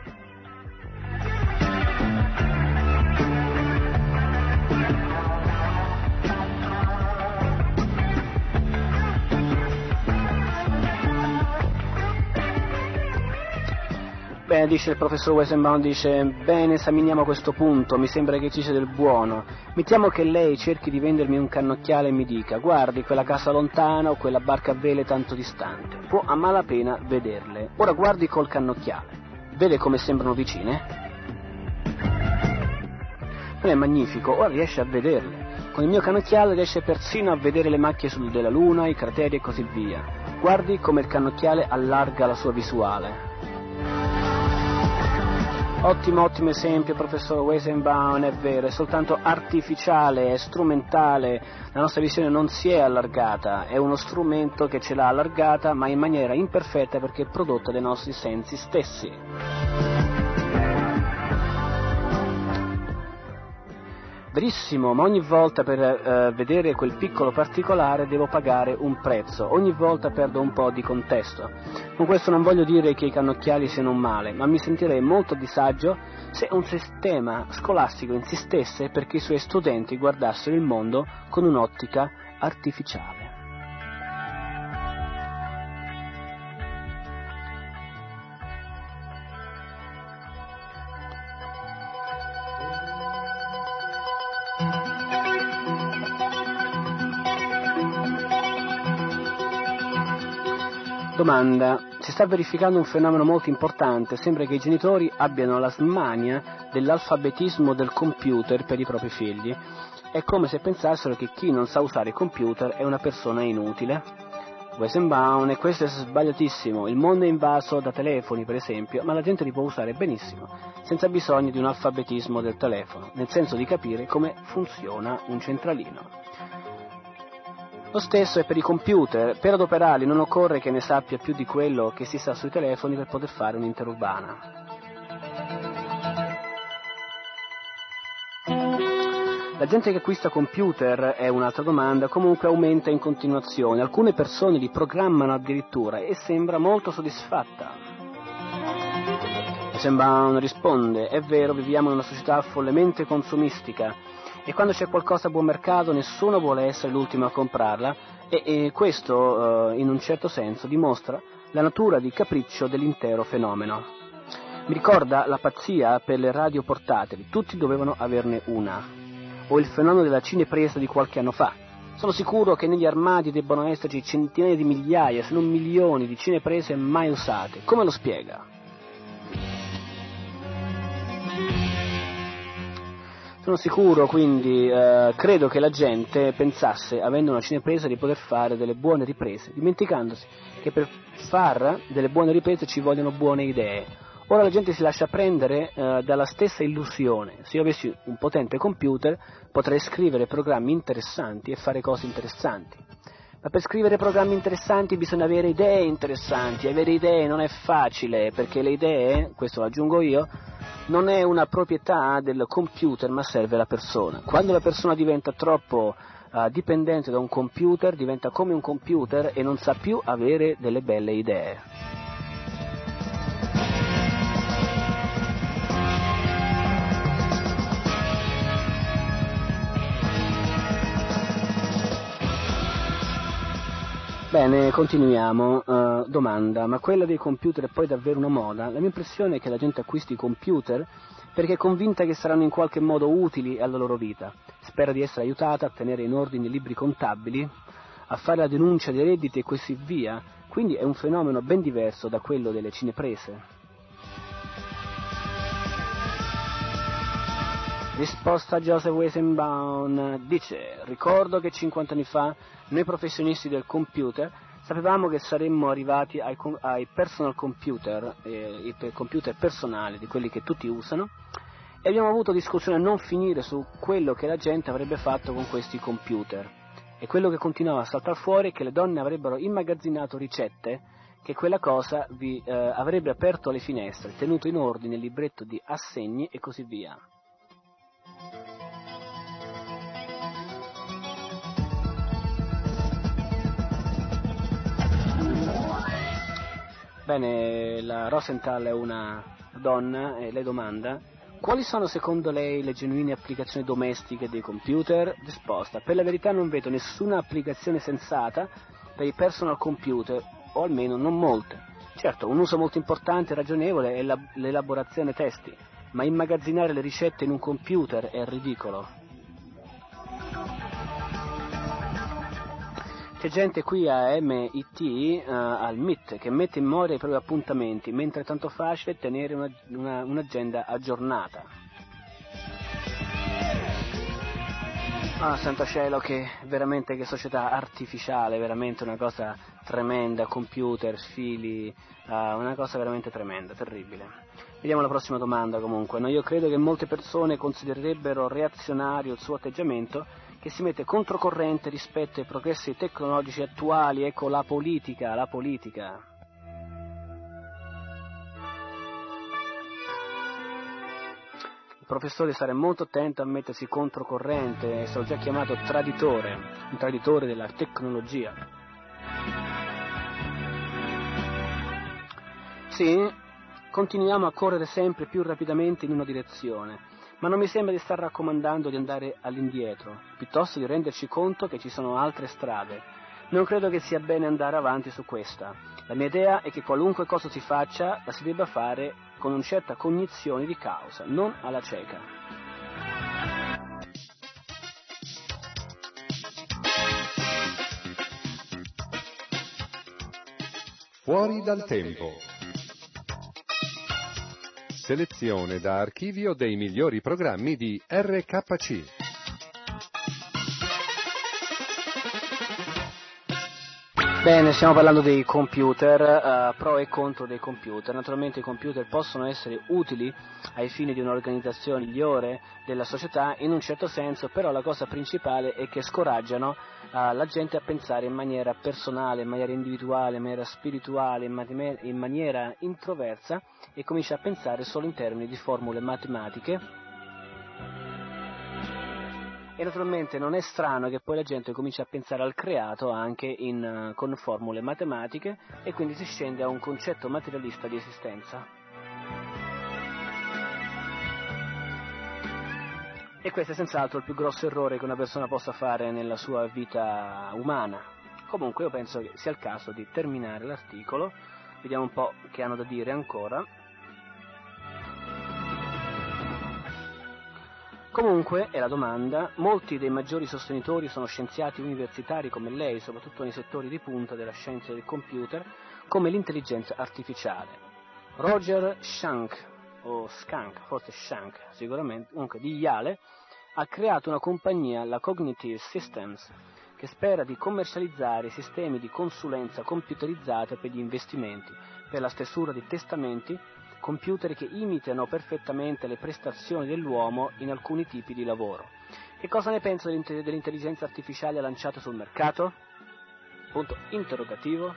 Bene, dice il professor Weizenbaum, dice, bene, esaminiamo questo punto, mi sembra che ci sia del buono. Mettiamo che lei cerchi di vendermi un cannocchiale e mi dica, guardi quella casa lontana o quella barca a vele tanto distante, può a malapena vederle. Ora guardi col cannocchiale, vede come sembrano vicine? Non è magnifico, ora riesce a vederle. Con il mio cannocchiale riesce persino a vedere le macchie della luna, i crateri e così via. Guardi come il cannocchiale allarga la sua visuale. Ottimo esempio, professor Weizenbaum, è vero, è soltanto artificiale, è strumentale, la nostra visione non si è allargata, è uno strumento che ce l'ha allargata ma in maniera imperfetta perché è prodotta dai nostri sensi stessi. Verissimo, ma ogni volta per vedere quel piccolo particolare devo pagare un prezzo, ogni volta perdo un po' di contesto. Con questo non voglio dire che i cannocchiali siano un male, ma mi sentirei molto a disagio se un sistema scolastico insistesse perché i suoi studenti guardassero il mondo con un'ottica artificiale. Domanda. Si sta verificando un fenomeno molto importante, sembra che i genitori abbiano la smania dell'alfabetismo del computer per i propri figli. È come se pensassero che chi non sa usare il computer è una persona inutile. Weizenbaum, e questo è sbagliatissimo, il mondo è invaso da telefoni per esempio, ma la gente li può usare benissimo, senza bisogno di un alfabetismo del telefono, nel senso di capire come funziona un centralino. Lo stesso è per i computer, per adoperarli non occorre che ne sappia più di quello che si sa sui telefoni per poter fare un'interurbana. La gente che acquista computer, è un'altra domanda, comunque aumenta in continuazione, alcune persone li programmano addirittura e sembra molto soddisfatta. Weizenbaum risponde, è vero, viviamo in una società follemente consumistica, e quando c'è qualcosa a buon mercato nessuno vuole essere l'ultimo a comprarla e questo in un certo senso dimostra la natura di capriccio dell'intero fenomeno. Mi ricorda la pazzia per le radio portatili, tutti dovevano averne una, o il fenomeno della cinepresa di qualche anno fa. Sono sicuro che negli armadi debbano esserci centinaia di migliaia, se non milioni di cineprese mai usate. Come lo spiega? Sono sicuro, quindi credo che la gente pensasse, avendo una cinepresa, di poter fare delle buone riprese, dimenticandosi che per fare delle buone riprese ci vogliono buone idee. Ora la gente si lascia prendere dalla stessa illusione. Se io avessi un potente computer potrei scrivere programmi interessanti e fare cose interessanti. Ma per scrivere programmi interessanti bisogna avere idee interessanti. Avere idee non è facile, perché le idee, questo lo aggiungo io, non è una proprietà del computer, ma serve alla persona. Quando la persona diventa troppo dipendente da un computer, diventa come un computer e non sa più avere delle belle idee. Bene, continuiamo. Domanda, ma quella dei computer è poi davvero una moda? La mia impressione è che la gente acquisti i computer perché è convinta che saranno in qualche modo utili alla loro vita. Spera di essere aiutata a tenere in ordine i libri contabili, a fare la denuncia dei redditi e così via. Quindi è un fenomeno ben diverso da quello delle cineprese. Risposta a Joseph Weizenbaum dice: ricordo che 50 anni fa noi professionisti del computer sapevamo che saremmo arrivati ai personal computer, i computer personali, di quelli che tutti usano, e abbiamo avuto discussioni a non finire su quello che la gente avrebbe fatto con questi computer. E quello che continuava a saltare fuori è che le donne avrebbero immagazzinato ricette, che quella cosa vi avrebbe aperto le finestre, tenuto in ordine il libretto di assegni e così via. Bene, la Rosenthal è una donna e lei domanda: quali sono secondo lei le genuine applicazioni domestiche dei computer? Risposta: per la verità non vedo nessuna applicazione sensata per i personal computer, o almeno non molte. Certo, un uso molto importante e ragionevole è l'elaborazione testi, ma immagazzinare le ricette in un computer è ridicolo. C'è gente qui a MIT, al MIT, che mette in memoria i propri appuntamenti, mentre è tanto facile tenere un'agenda aggiornata. Ah, santo cielo, che società artificiale, veramente una cosa tremenda, computer, fili, una cosa veramente tremenda, terribile. Vediamo la prossima domanda comunque. No, io credo che molte persone considererebbero reazionario il suo atteggiamento, che si mette controcorrente rispetto ai progressi tecnologici attuali. Ecco la politica. Il professore deve stare molto attento a mettersi controcorrente, è stato già chiamato traditore, un traditore della tecnologia. Sì, continuiamo a correre sempre più rapidamente in una direzione, ma non mi sembra di star raccomandando di andare all'indietro, piuttosto di renderci conto che ci sono altre strade. Non credo che sia bene andare avanti su questa. La mia idea è che qualunque cosa si faccia, la si debba fare con una certa cognizione di causa, non alla cieca. Fuori dal tempo. Selezione da archivio dei migliori programmi di RKC. Bene, stiamo parlando dei computer, pro e contro dei computer. Naturalmente i computer possono essere utili ai fini di un'organizzazione migliore della società in un certo senso, però la cosa principale è che scoraggiano la gente a pensare in maniera personale, in maniera individuale, in maniera spirituale, in maniera introversa, e comincia a pensare solo in termini di formule matematiche. E naturalmente non è strano che poi la gente comincia a pensare al creato anche con formule matematiche, e quindi si scende a un concetto materialista di esistenza. E questo è senz'altro il più grosso errore che una persona possa fare nella sua vita umana. Comunque io penso che sia il caso di terminare l'articolo. Vediamo un po' che hanno da dire ancora. Comunque, è la domanda, molti dei maggiori sostenitori sono scienziati universitari come lei, soprattutto nei settori di punta della scienza del computer, come l'intelligenza artificiale. Roger Schank, o Skank, forse Schank, sicuramente, comunque di Yale, ha creato una compagnia, la Cognitive Systems, che spera di commercializzare sistemi di consulenza computerizzate per gli investimenti, per la stesura di testamenti, computer che imitano perfettamente le prestazioni dell'uomo in alcuni tipi di lavoro. Che cosa ne pensa dell'intelligenza artificiale lanciata sul mercato? Punto interrogativo.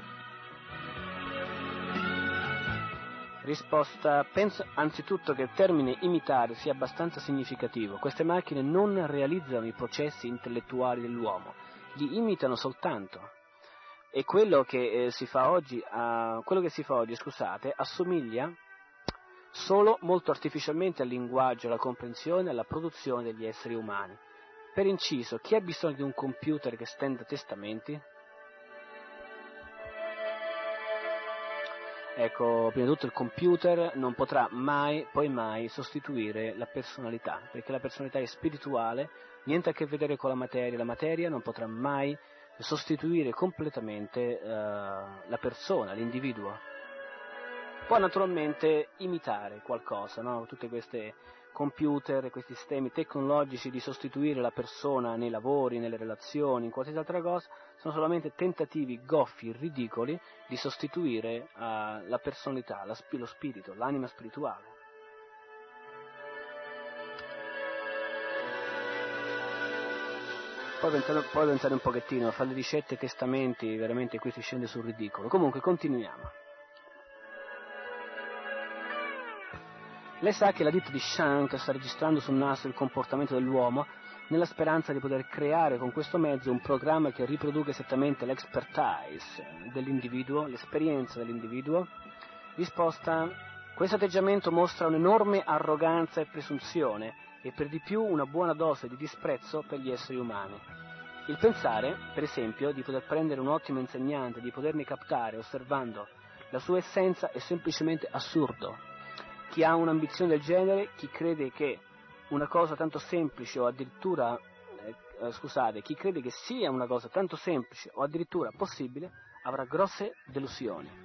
Risposta: penso anzitutto che il termine imitare sia abbastanza significativo. Queste macchine non realizzano i processi intellettuali dell'uomo, li imitano soltanto. E quello che si fa oggi, assomiglia solo molto artificialmente al linguaggio, alla comprensione e alla produzione degli esseri umani. Per inciso, chi ha bisogno di un computer che stenda testamenti? Ecco, prima di tutto il computer non potrà mai, poi mai, sostituire la personalità, perché la personalità è spirituale, niente a che vedere con la materia non potrà mai sostituire completamente la persona, l'individuo. Può naturalmente imitare qualcosa, no? Tutte queste computer, questi sistemi tecnologici di sostituire la persona nei lavori, nelle relazioni, in qualsiasi altra cosa, sono solamente tentativi goffi, ridicoli, di sostituire la personalità, lo spirito, l'anima spirituale. Poi pensare un pochettino, fare le ricette e testamenti, veramente qui si scende sul ridicolo. Comunque, continuiamo. Lei sa che la ditta di Shank sta registrando sul nastro il comportamento dell'uomo nella speranza di poter creare con questo mezzo un programma che riproduca esattamente l'expertise dell'individuo, l'esperienza dell'individuo? Risposta: questo atteggiamento mostra un'enorme arroganza e presunzione e per di più una buona dose di disprezzo per gli esseri umani. Il pensare, per esempio, di poter prendere un ottimo insegnante, di poterne captare osservando la sua essenza è semplicemente assurdo. Chi ha un'ambizione del genere, chi crede che una cosa tanto semplice o addirittura, chi crede che sia una cosa tanto semplice o addirittura possibile, avrà grosse delusioni.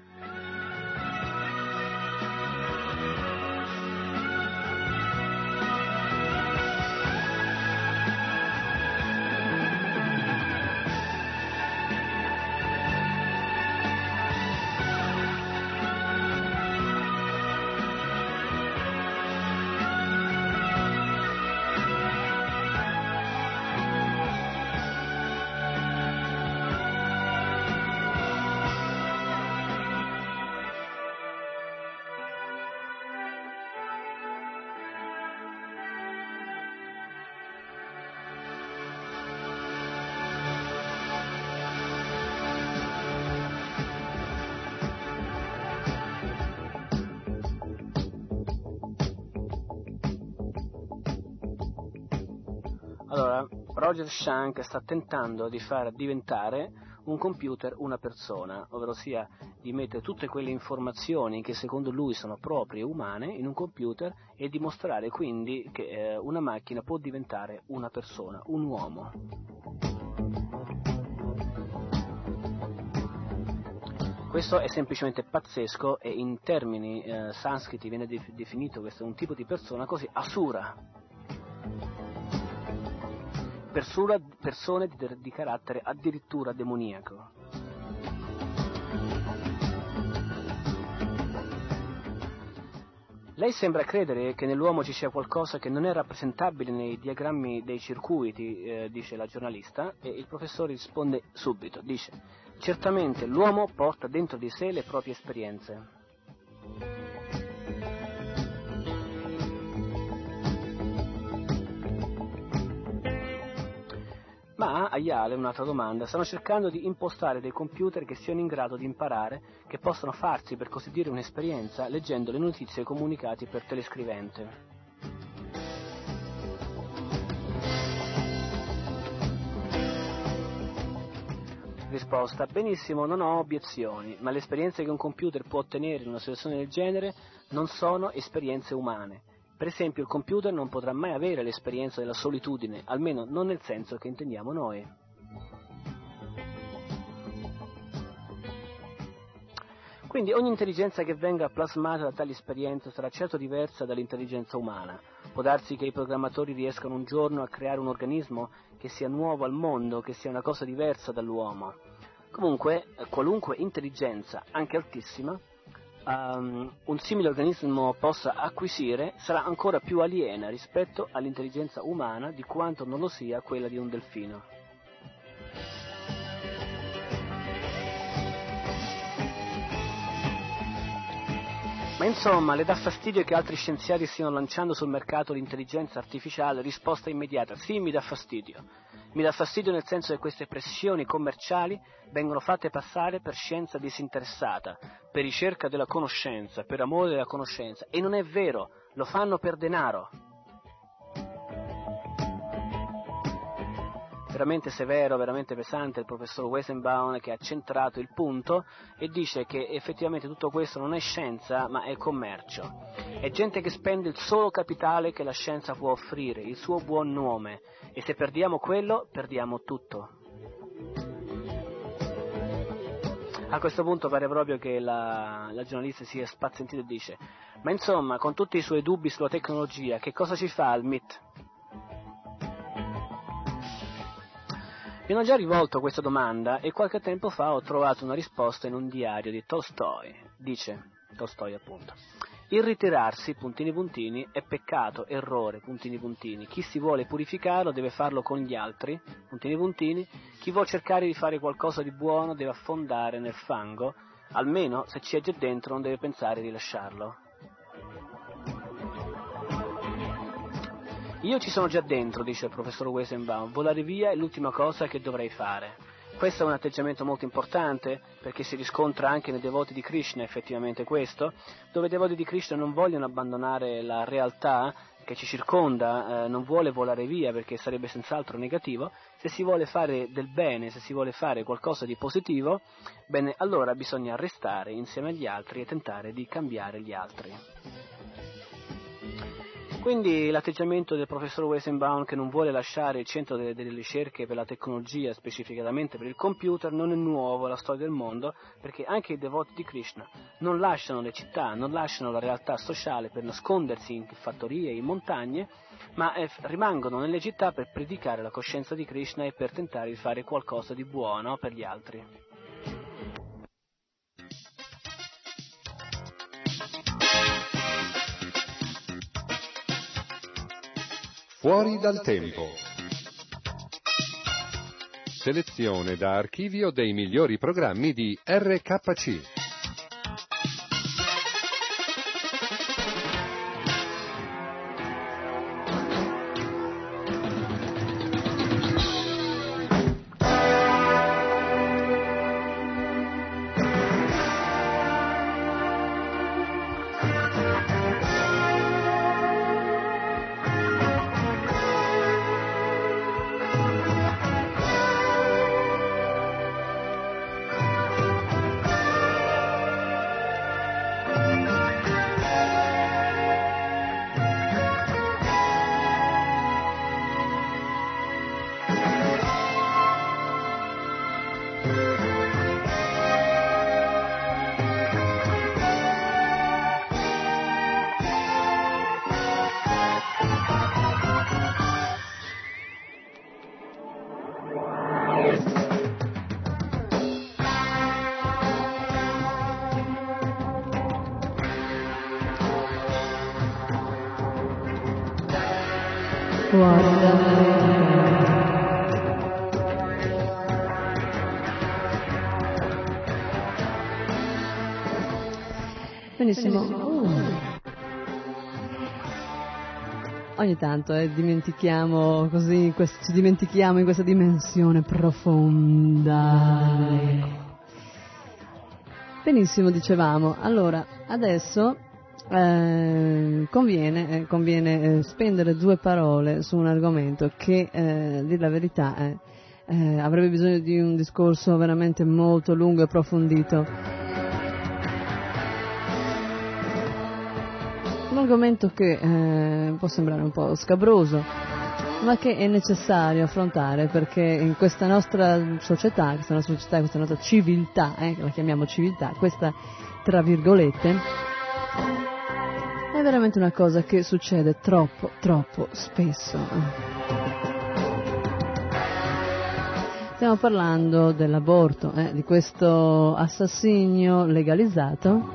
Allora, Roger Shank sta tentando di far diventare un computer una persona, ovvero sia di mettere tutte quelle informazioni che secondo lui sono proprie umane in un computer e dimostrare quindi che una macchina può diventare una persona, un uomo. Questo è semplicemente pazzesco e in termini sanscriti viene definito questo un tipo di persona così asura. Persone di carattere addirittura demoniaco. Lei sembra credere che nell'uomo ci sia qualcosa che non è rappresentabile nei diagrammi dei circuiti, dice la giornalista, e il professore risponde subito, dice: certamente l'uomo porta dentro di sé le proprie esperienze. Ma a Yale un'altra domanda: stanno cercando di impostare dei computer che siano in grado di imparare, che possano farsi per così dire un'esperienza leggendo le notizie comunicate per telescrivente. Risposta: benissimo, non ho obiezioni, ma le esperienze che un computer può ottenere in una situazione del genere non sono esperienze umane. Per esempio, il computer non potrà mai avere l'esperienza della solitudine, almeno non nel senso che intendiamo noi. Quindi ogni intelligenza che venga plasmata da tali esperienze sarà certo diversa dall'intelligenza umana. può darsi che i programmatori riescano un giorno a creare un organismo che sia nuovo al mondo, che sia una cosa diversa dall'uomo. Comunque, qualunque intelligenza, anche altissima, un simile organismo possa acquisire sarà ancora più aliena rispetto all'intelligenza umana di quanto non lo sia quella di un delfino. Ma insomma, le dà fastidio che altri scienziati stiano lanciando sul mercato l'intelligenza artificiale? Risposta immediata: sì, mi dà fastidio. Mi dà fastidio nel senso che queste pressioni commerciali vengono fatte passare per scienza disinteressata, per ricerca della conoscenza, per amore della conoscenza. E non è vero, lo fanno per denaro. Veramente severo, veramente pesante il professor Weizenbaum, che ha centrato il punto e dice che effettivamente tutto questo non è scienza ma è commercio. È gente che spende il solo capitale che la scienza può offrire, il suo buon nome, e se perdiamo quello perdiamo tutto. A questo punto pare proprio che la giornalista sia spazientita e dice: ma insomma, con tutti i suoi dubbi sulla tecnologia, che cosa ci fa al MIT? Mi hanno già rivolto questa domanda e qualche tempo fa ho trovato una risposta in un diario di Tolstoi. Dice, Tolstoi appunto: il ritirarsi, puntini puntini, è peccato, errore, puntini puntini. Chi si vuole purificare deve farlo con gli altri, puntini puntini. Chi vuole cercare di fare qualcosa di buono deve affondare nel fango, almeno se ci è già dentro non deve pensare di lasciarlo. Io ci sono già dentro, dice il professor Weizenbaum, volare via è l'ultima cosa che dovrei fare. Questo è un atteggiamento molto importante, perché si riscontra anche nei devoti di Krishna, effettivamente questo, dove i devoti di Krishna non vogliono abbandonare la realtà che ci circonda, non vuole volare via perché sarebbe senz'altro negativo. Se si vuole fare del bene, se si vuole fare qualcosa di positivo, bene, allora bisogna restare insieme agli altri e tentare di cambiare gli altri. Quindi l'atteggiamento del professor Weizenbaum, che non vuole lasciare il centro delle ricerche per la tecnologia, specificatamente per il computer, non è nuovo alla storia del mondo, perché anche i devoti di Krishna non lasciano le città, non lasciano la realtà sociale per nascondersi in fattorie, in montagne, ma rimangono nelle città per predicare la coscienza di Krishna e per tentare di fare qualcosa di buono per gli altri. Fuori dal tempo. Selezione da archivio dei migliori programmi di RKC. Benissimo. Ogni tanto dimentichiamo così, ci dimentichiamo in questa dimensione profonda. Benissimo, dicevamo. Allora, adesso conviene spendere due parole su un argomento che, dir la verità, avrebbe bisogno di un discorso veramente molto lungo e approfondito. Un argomento che può sembrare un po' scabroso, ma che è necessario affrontare, perché in questa nostra società, questa nostra civiltà, la chiamiamo civiltà, questa tra virgolette, è veramente una cosa che succede troppo, troppo spesso. Stiamo parlando dell'aborto, di questo assassinio legalizzato.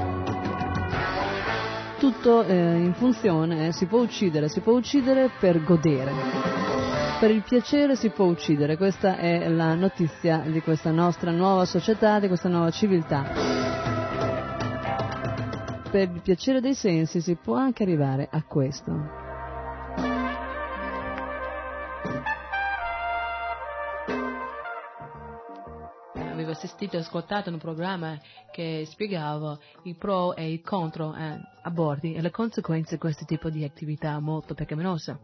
Tutto in funzione, si può uccidere per godere. Per il piacere si può uccidere, questa è la notizia di questa nostra nuova società, di questa nuova civiltà. Per il piacere dei sensi si può anche arrivare a questo. Avevo assistito e ascoltato un programma che spiegava i pro e i contro aborti e le conseguenze di questo tipo di attività molto peccaminosa.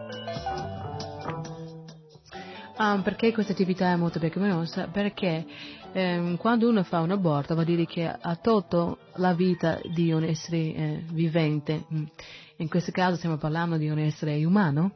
Perché questa attività è molto peccaminosa? Perché quando uno fa un aborto vuol dire che ha tolto la vita di un essere vivente. In questo caso stiamo parlando di un essere umano.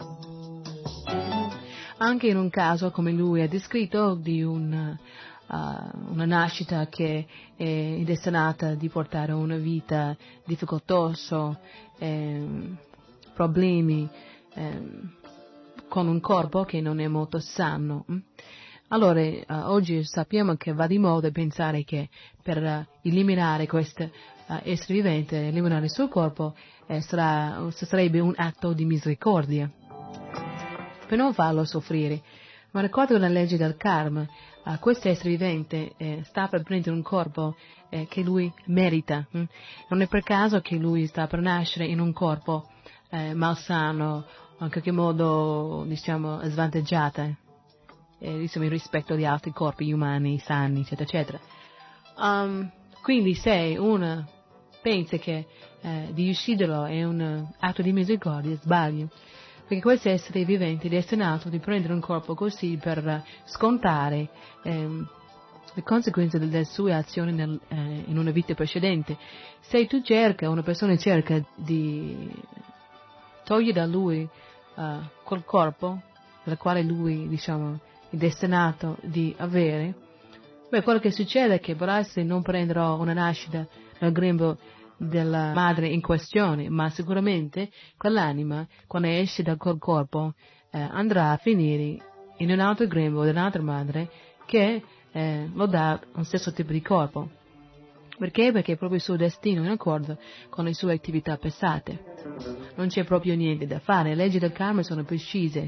Anche in un caso, come lui ha descritto, di una nascita che è destinata di portare una vita difficoltosa, problemi, con un corpo che non è molto sano. Allora, oggi sappiamo che va di moda pensare che per eliminare questo essere vivente, eliminare il suo corpo, sarebbe un atto di misericordia, per non farlo soffrire. Ma ricordo la legge del karma, questo essere vivente sta per prendere un corpo che lui merita. Non è per caso che lui sta per nascere in un corpo malsano, in qualche modo, diciamo, svantaggiata, diciamo, in rispetto di altri corpi umani, sani, eccetera, eccetera. Quindi se uno pensa che di ucciderlo è un atto di misericordia, sbaglio. Perché questo essere vivente è destinato di prendere un corpo così per scontare le conseguenze delle sue azioni in una vita precedente. Se una persona cerca di togliere da lui quel corpo, del quale lui, diciamo, è destinato di avere, quello che succede è che forse non prenderò una nascita nel grembo della madre in questione, ma sicuramente quell'anima, quando esce da quel corpo, andrà a finire in un altro grembo dell'altra madre che lo dà lo stesso tipo di corpo. Perché? Perché proprio il suo destino è in accordo con le sue attività passate. Non c'è proprio niente da fare, le leggi del karma sono precise.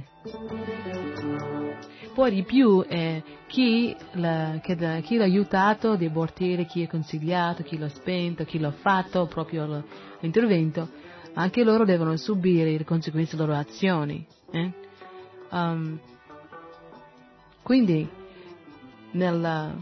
Poi di più, chi l'ha aiutato ad abortire, chi ha consigliato, chi l'ha spento, chi l'ha fatto proprio l'intervento, anche loro devono subire le conseguenze delle loro azioni. Quindi, nel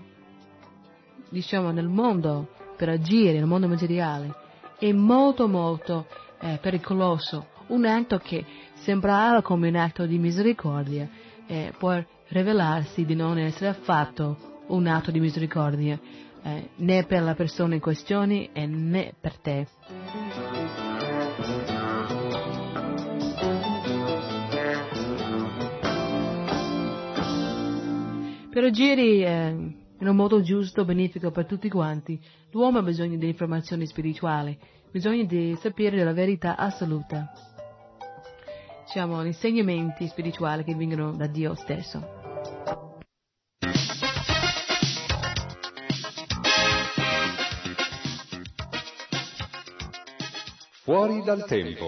mondo, per agire, nel mondo materiale, è molto molto pericoloso. Un atto che sembrava come un atto di misericordia può rivelarsi di non essere affatto un atto di misericordia, né per la persona in questione e né per te. Per agire in un modo giusto, benefico per tutti quanti, l'uomo ha bisogno di informazione spirituale, bisogna di sapere la verità assoluta. Diciamo, gli insegnamenti spirituali che vengono da Dio stesso. Fuori dal tempo.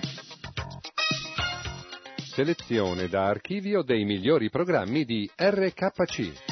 Selezione da archivio dei migliori programmi di RKC.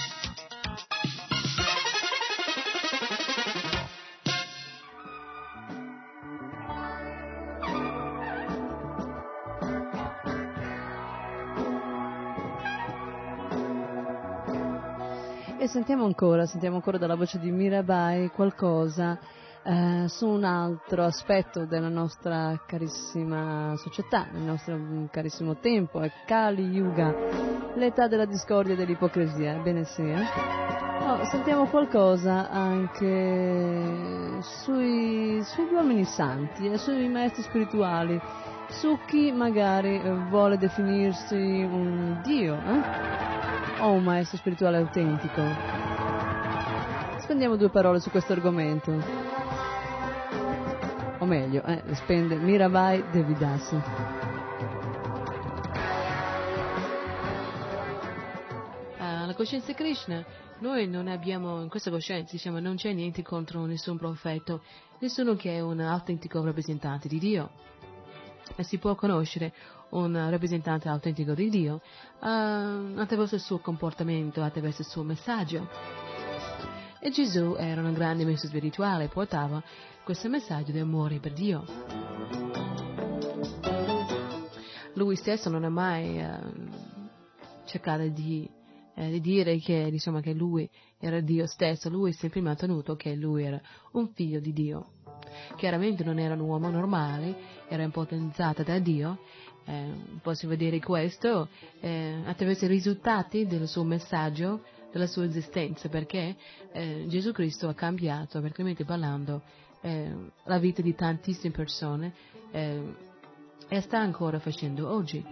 E sentiamo ancora dalla voce di Mirabai qualcosa su un altro aspetto della nostra carissima società, del nostro carissimo tempo, è Kali Yuga, l'età della discordia e dell'ipocrisia, ebbene sì. Sentiamo qualcosa anche sugli uomini santi e sui maestri spirituali, su chi magari vuole definirsi un Dio, o un maestro spirituale autentico. Spendiamo 2 parole su questo argomento. o meglio, spende Mirabai Devidas. La coscienza di Krishna, noi non abbiamo, in questa coscienza, diciamo, non c'è niente contro nessun profeta, nessuno che è un autentico rappresentante di Dio. E si può conoscere un rappresentante autentico di Dio attraverso il suo comportamento, attraverso il suo messaggio. E Gesù era un grande maestro spirituale, portava questo messaggio di amore per Dio. Lui stesso non ha mai cercato di dire che, diciamo, che lui era Dio stesso. Lui ha sempre mantenuto che lui era un figlio di Dio. Chiaramente non era un uomo normale, era impotenzzato da Dio. Posso vedere questo attraverso i risultati del suo messaggio, della sua esistenza, perché Gesù Cristo ha cambiato, veramente parlando, la vita di tantissime persone e sta ancora facendo oggi.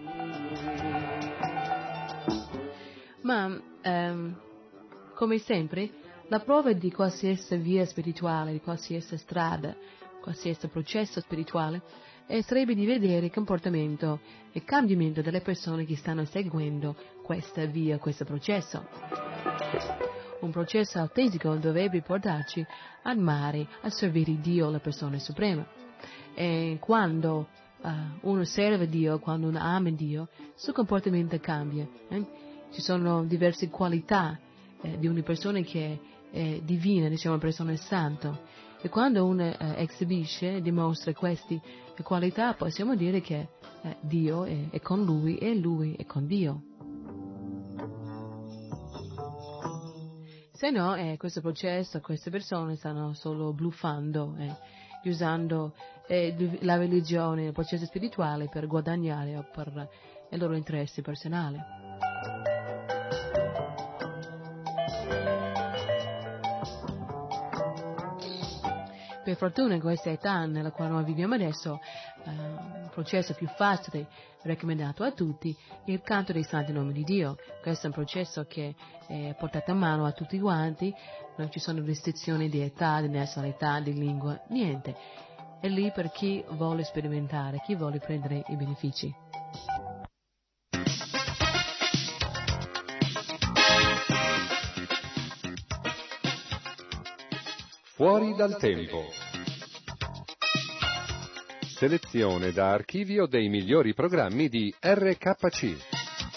Ma come sempre, la prova di qualsiasi via spirituale, di qualsiasi strada, qualsiasi processo spirituale, sarebbe di vedere il comportamento e il cambiamento delle persone che stanno seguendo questa via, questo processo. Un processo autentico dovrebbe portarci a amare, a servire Dio, la persona suprema. E quando uno serve Dio, quando uno ama Dio, il suo comportamento cambia. Ci sono diverse qualità di una persona che è divina, diciamo una persona santa. E quando uno esibisce, dimostra queste qualità, possiamo dire che Dio è con lui e lui è con Dio. Se no, questo processo, queste persone stanno solo bluffando, usando la religione, il processo spirituale per guadagnare o per il loro interesse personale. Per fortuna in questa età nella quale noi viviamo adesso, il processo più facile, raccomandato a tutti, è il canto dei santi nomi di Dio. Questo è un processo che è portato a mano a tutti quanti, non ci sono restrizioni di età, di nazionalità, di lingua, niente. È lì per chi vuole sperimentare, chi vuole prendere i benefici. Fuori dal tempo. Selezione da archivio dei migliori programmi di RKC.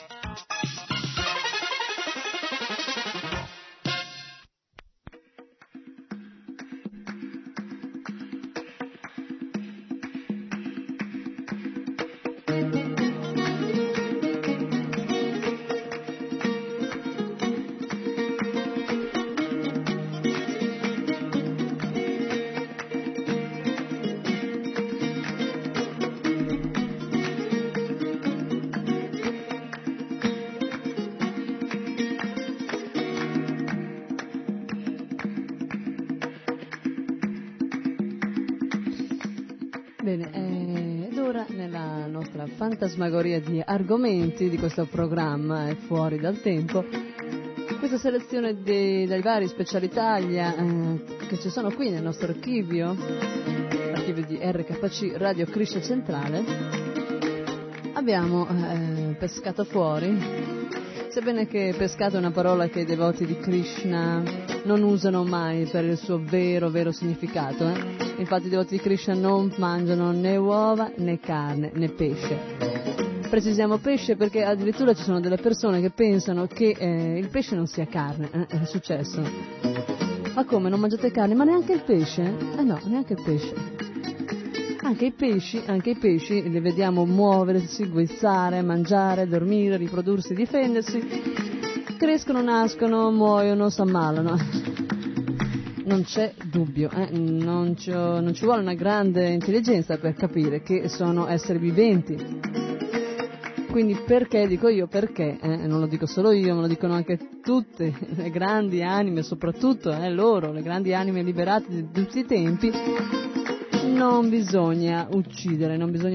Bene, ed ora nella nostra fantasmagoria di argomenti di questo programma Fuori dal tempo, questa selezione dei vari specialità che ci sono qui nel nostro archivio di RKC Radio Krishna Centrale, abbiamo pescato fuori, sebbene che pescato è una parola che i devoti di Krishna non usano mai per il suo vero significato. Infatti i devoti di Krishna non mangiano né uova, né carne, né pesce. Precisiamo pesce perché addirittura ci sono delle persone che pensano che il pesce non sia carne. È successo. Ma come, non mangiate carne? Ma neanche il pesce? No, neanche il pesce. Anche i pesci li vediamo muoversi, guizzare, mangiare, dormire, riprodursi, difendersi. Crescono, nascono, muoiono, s'ammalano. Non c'è dubbio, non ci vuole una grande intelligenza per capire che sono esseri viventi. Quindi perché, dico io, perché, non lo dico solo io, ma lo dicono anche tutte le grandi anime, soprattutto loro, le grandi anime liberate di tutti i tempi, non bisogna uccidere.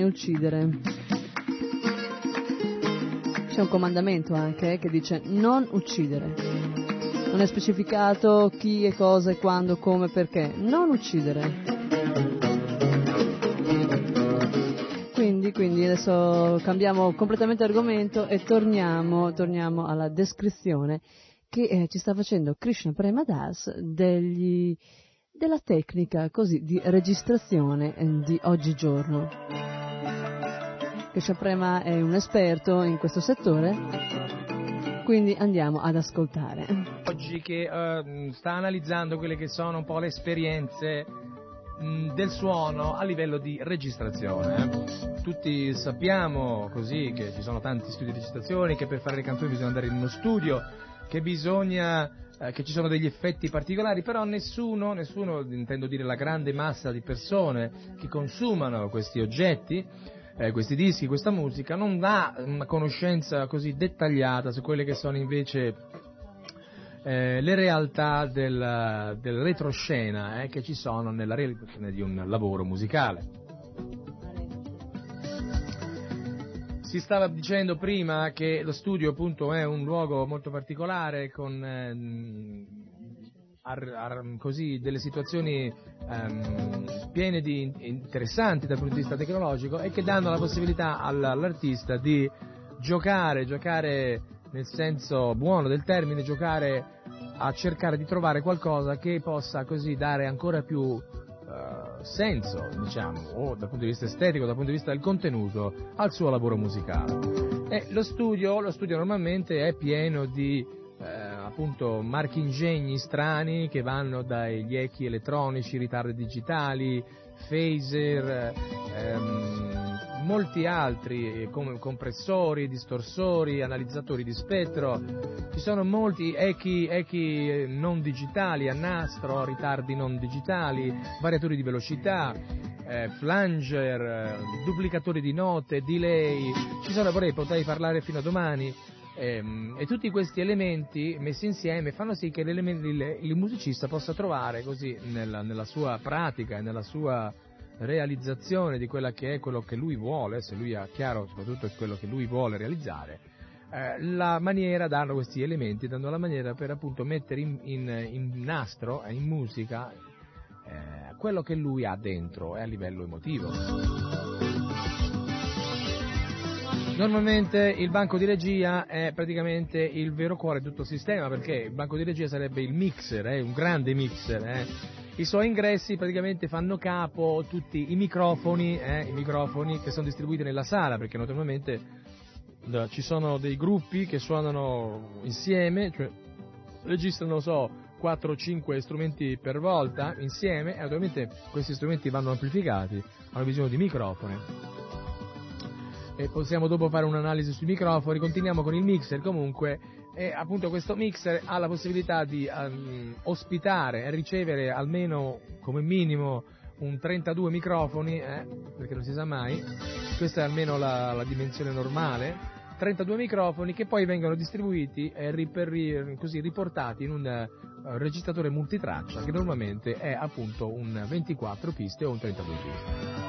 C'è un comandamento anche che dice non uccidere. Non è specificato chi e cosa e quando, come, perché. Non uccidere. adesso cambiamo completamente argomento e torniamo alla descrizione che ci sta facendo Krishna Prema Das della tecnica così di registrazione di oggigiorno. Krishna Prema è un esperto in questo settore, quindi andiamo ad ascoltare. Oggi che sta analizzando quelle che sono un po' le esperienze del suono a livello di registrazione. Tutti sappiamo così che ci sono tanti studi di registrazione, che per fare le canzoni bisogna andare in uno studio, che ci sono degli effetti particolari, però nessuno, intendo dire la grande massa di persone che consumano questi oggetti, questi dischi, questa musica, non ha una conoscenza così dettagliata su quelle che sono invece le realtà del retroscena che ci sono nella realizzazione di un lavoro musicale. Si stava dicendo prima che lo studio appunto è un luogo molto particolare con così delle situazioni piene di interessanti dal punto di vista tecnologico e che danno la possibilità all'artista di giocare nel senso buono del termine, giocare a cercare di trovare qualcosa che possa così dare ancora più senso, diciamo, o dal punto di vista estetico, dal punto di vista del contenuto, al suo lavoro musicale. E lo studio normalmente è pieno di appunto marchingegni strani che vanno dagli echi elettronici, ritardi digitali, phaser, molti altri come compressori, distorsori, analizzatori di spettro. Ci sono molti echi non digitali a nastro, ritardi non digitali, variatori di velocità, flanger, duplicatori di note, delay. Potrei parlare fino a domani. E tutti questi elementi messi insieme fanno sì che il musicista possa trovare così nella sua pratica e nella sua realizzazione di quella che è quello che lui vuole, se lui ha chiaro soprattutto quello che lui vuole realizzare, la maniera, danno questi elementi, dando la maniera per appunto mettere in nastro, in musica, quello che lui ha dentro a livello emotivo. Normalmente il banco di regia è praticamente il vero cuore di tutto il sistema, perché il banco di regia sarebbe il mixer, un grande mixer. I suoi ingressi praticamente fanno capo tutti i microfoni che sono distribuiti nella sala, perché naturalmente ci sono dei gruppi che suonano insieme, cioè registrano 4 o 5 strumenti per volta insieme, e naturalmente questi strumenti vanno amplificati, hanno bisogno di microfoni. E possiamo dopo fare un'analisi sui microfoni. Continuiamo con il mixer comunque, e appunto questo mixer ha la possibilità di ospitare e ricevere almeno come minimo un 32 microfoni, perché non si sa mai, questa è almeno la dimensione normale, 32 microfoni che poi vengono distribuiti e così riportati in un registratore multitraccia che normalmente è appunto un 24 piste o un 32 piste.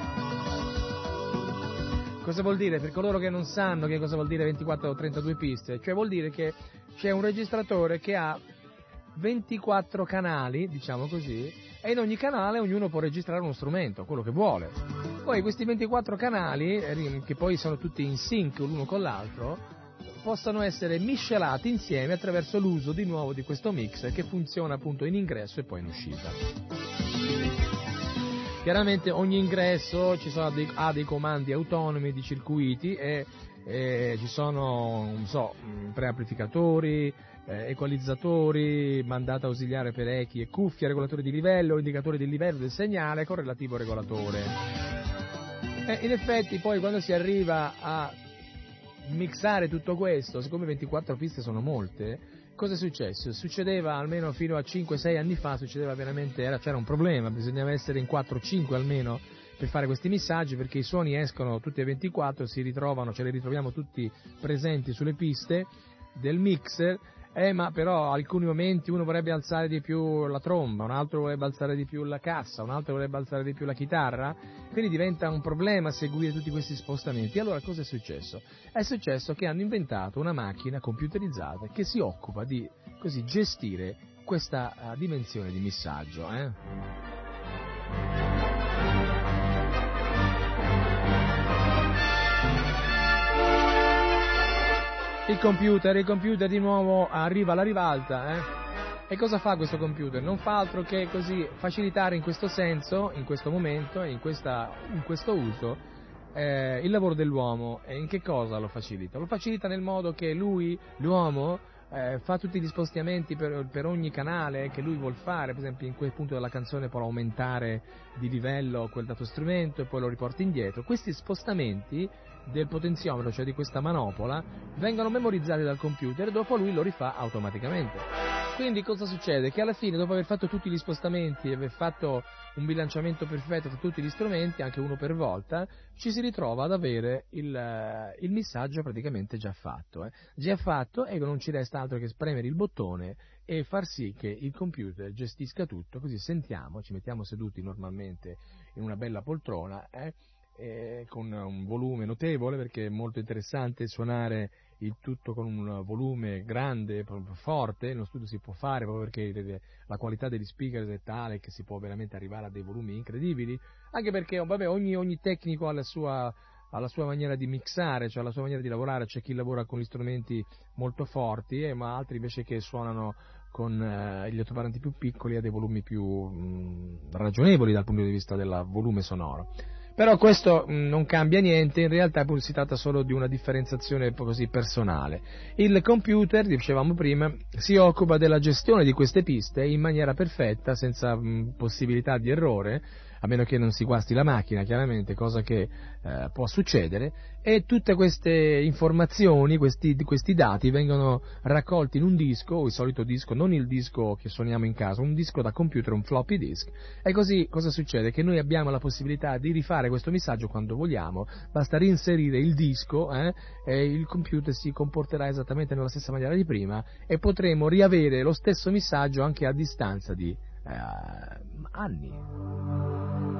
Cosa vuol dire? Per coloro che non sanno che cosa vuol dire 24 o 32 piste, cioè vuol dire che c'è un registratore che ha 24 canali, diciamo così, e in ogni canale ognuno può registrare uno strumento, quello che vuole. Poi questi 24 canali, che poi sono tutti in sync l'uno con l'altro, possono essere miscelati insieme attraverso l'uso di nuovo di questo mixer che funziona appunto in ingresso e poi in uscita. Chiaramente ogni ingresso ha dei comandi autonomi di circuiti e ci sono, preamplificatori, equalizzatori, mandata ausiliare per echi e cuffia, regolatore di livello, indicatore di livello del segnale con relativo regolatore. E in effetti poi quando si arriva a mixare tutto questo, siccome 24 piste sono molte, cosa è successo? Succedeva almeno fino a 5-6 anni fa, c'era un problema, bisognava essere in 4-5 almeno per fare questi missaggi, perché i suoni escono tutti e 24, ce li ritroviamo tutti presenti sulle piste del mixer, ma però alcuni momenti uno vorrebbe alzare di più la tromba, un altro vorrebbe alzare di più la cassa, un altro vorrebbe alzare di più la chitarra, quindi diventa un problema seguire tutti questi spostamenti. Allora cosa è successo? È successo che hanno inventato una macchina computerizzata che si occupa di così gestire questa dimensione di missaggio. Il computer di nuovo arriva alla ribalta, E cosa fa questo computer? Non fa altro che così facilitare in questo senso, in questo momento e in questo uso il lavoro dell'uomo. E in che cosa lo facilita? Lo facilita nel modo che lui, l'uomo, fa tutti gli spostamenti per ogni canale che lui vuol fare. Per esempio in quel punto della canzone può aumentare di livello quel dato strumento e poi lo riporta indietro. Questi spostamenti del potenziometro, cioè di questa manopola, vengono memorizzati dal computer e dopo lui lo rifà automaticamente. Quindi cosa succede? Che alla fine, dopo aver fatto tutti gli spostamenti e aver fatto un bilanciamento perfetto tra tutti gli strumenti, anche uno per volta, ci si ritrova ad avere il missaggio praticamente già fatto. Già fatto, e non ci resta altro che spremere il bottone e far sì che il computer gestisca tutto, così sentiamo, ci mettiamo seduti normalmente in una bella poltrona, con un volume notevole, perché è molto interessante suonare il tutto con un volume grande, forte. Nello studio si può fare proprio perché la qualità degli speaker è tale che si può veramente arrivare a dei volumi incredibili, anche perché ogni tecnico ha la sua maniera di mixare, cioè la sua maniera di lavorare. C'è chi lavora con gli strumenti molto forti, ma altri invece che suonano con gli altoparlanti più piccoli a dei volumi più ragionevoli dal punto di vista del volume sonoro. Però questo non cambia niente, in realtà si tratta solo di una differenziazione così personale. Il computer, dicevamo prima, si occupa della gestione di queste piste in maniera perfetta, senza possibilità di errore, a meno che non si guasti la macchina, chiaramente, cosa che può succedere, e tutte queste informazioni, questi dati vengono raccolti in un disco, o il solito disco, non il disco che suoniamo in casa, un disco da computer, un floppy disk, e così cosa succede? Che noi abbiamo la possibilità di rifare questo missaggio quando vogliamo, basta reinserire il disco e il computer si comporterà esattamente nella stessa maniera di prima e potremo riavere lo stesso missaggio anche a distanza di anni.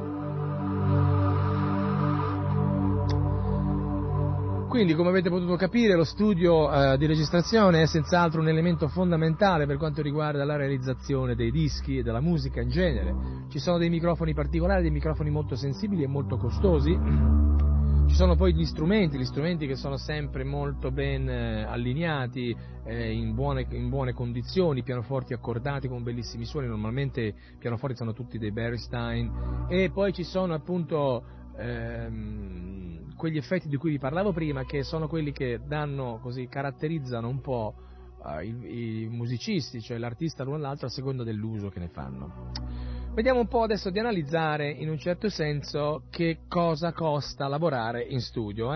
Quindi, come avete potuto capire, lo studio di registrazione è senz'altro un elemento fondamentale per quanto riguarda la realizzazione dei dischi e della musica in genere. Ci sono dei microfoni particolari, dei microfoni molto sensibili e molto costosi. Ci sono poi gli strumenti che sono sempre molto ben allineati, in buone condizioni, pianoforti accordati con bellissimi suoni. Normalmente i pianoforti sono tutti dei Berrystein, e poi ci sono appunto quegli effetti di cui vi parlavo prima, che sono quelli che caratterizzano un po' i musicisti, cioè l'artista l'uno all'altro a seconda dell'uso che ne fanno. Vediamo un po' adesso di analizzare in un certo senso che cosa costa lavorare in studio.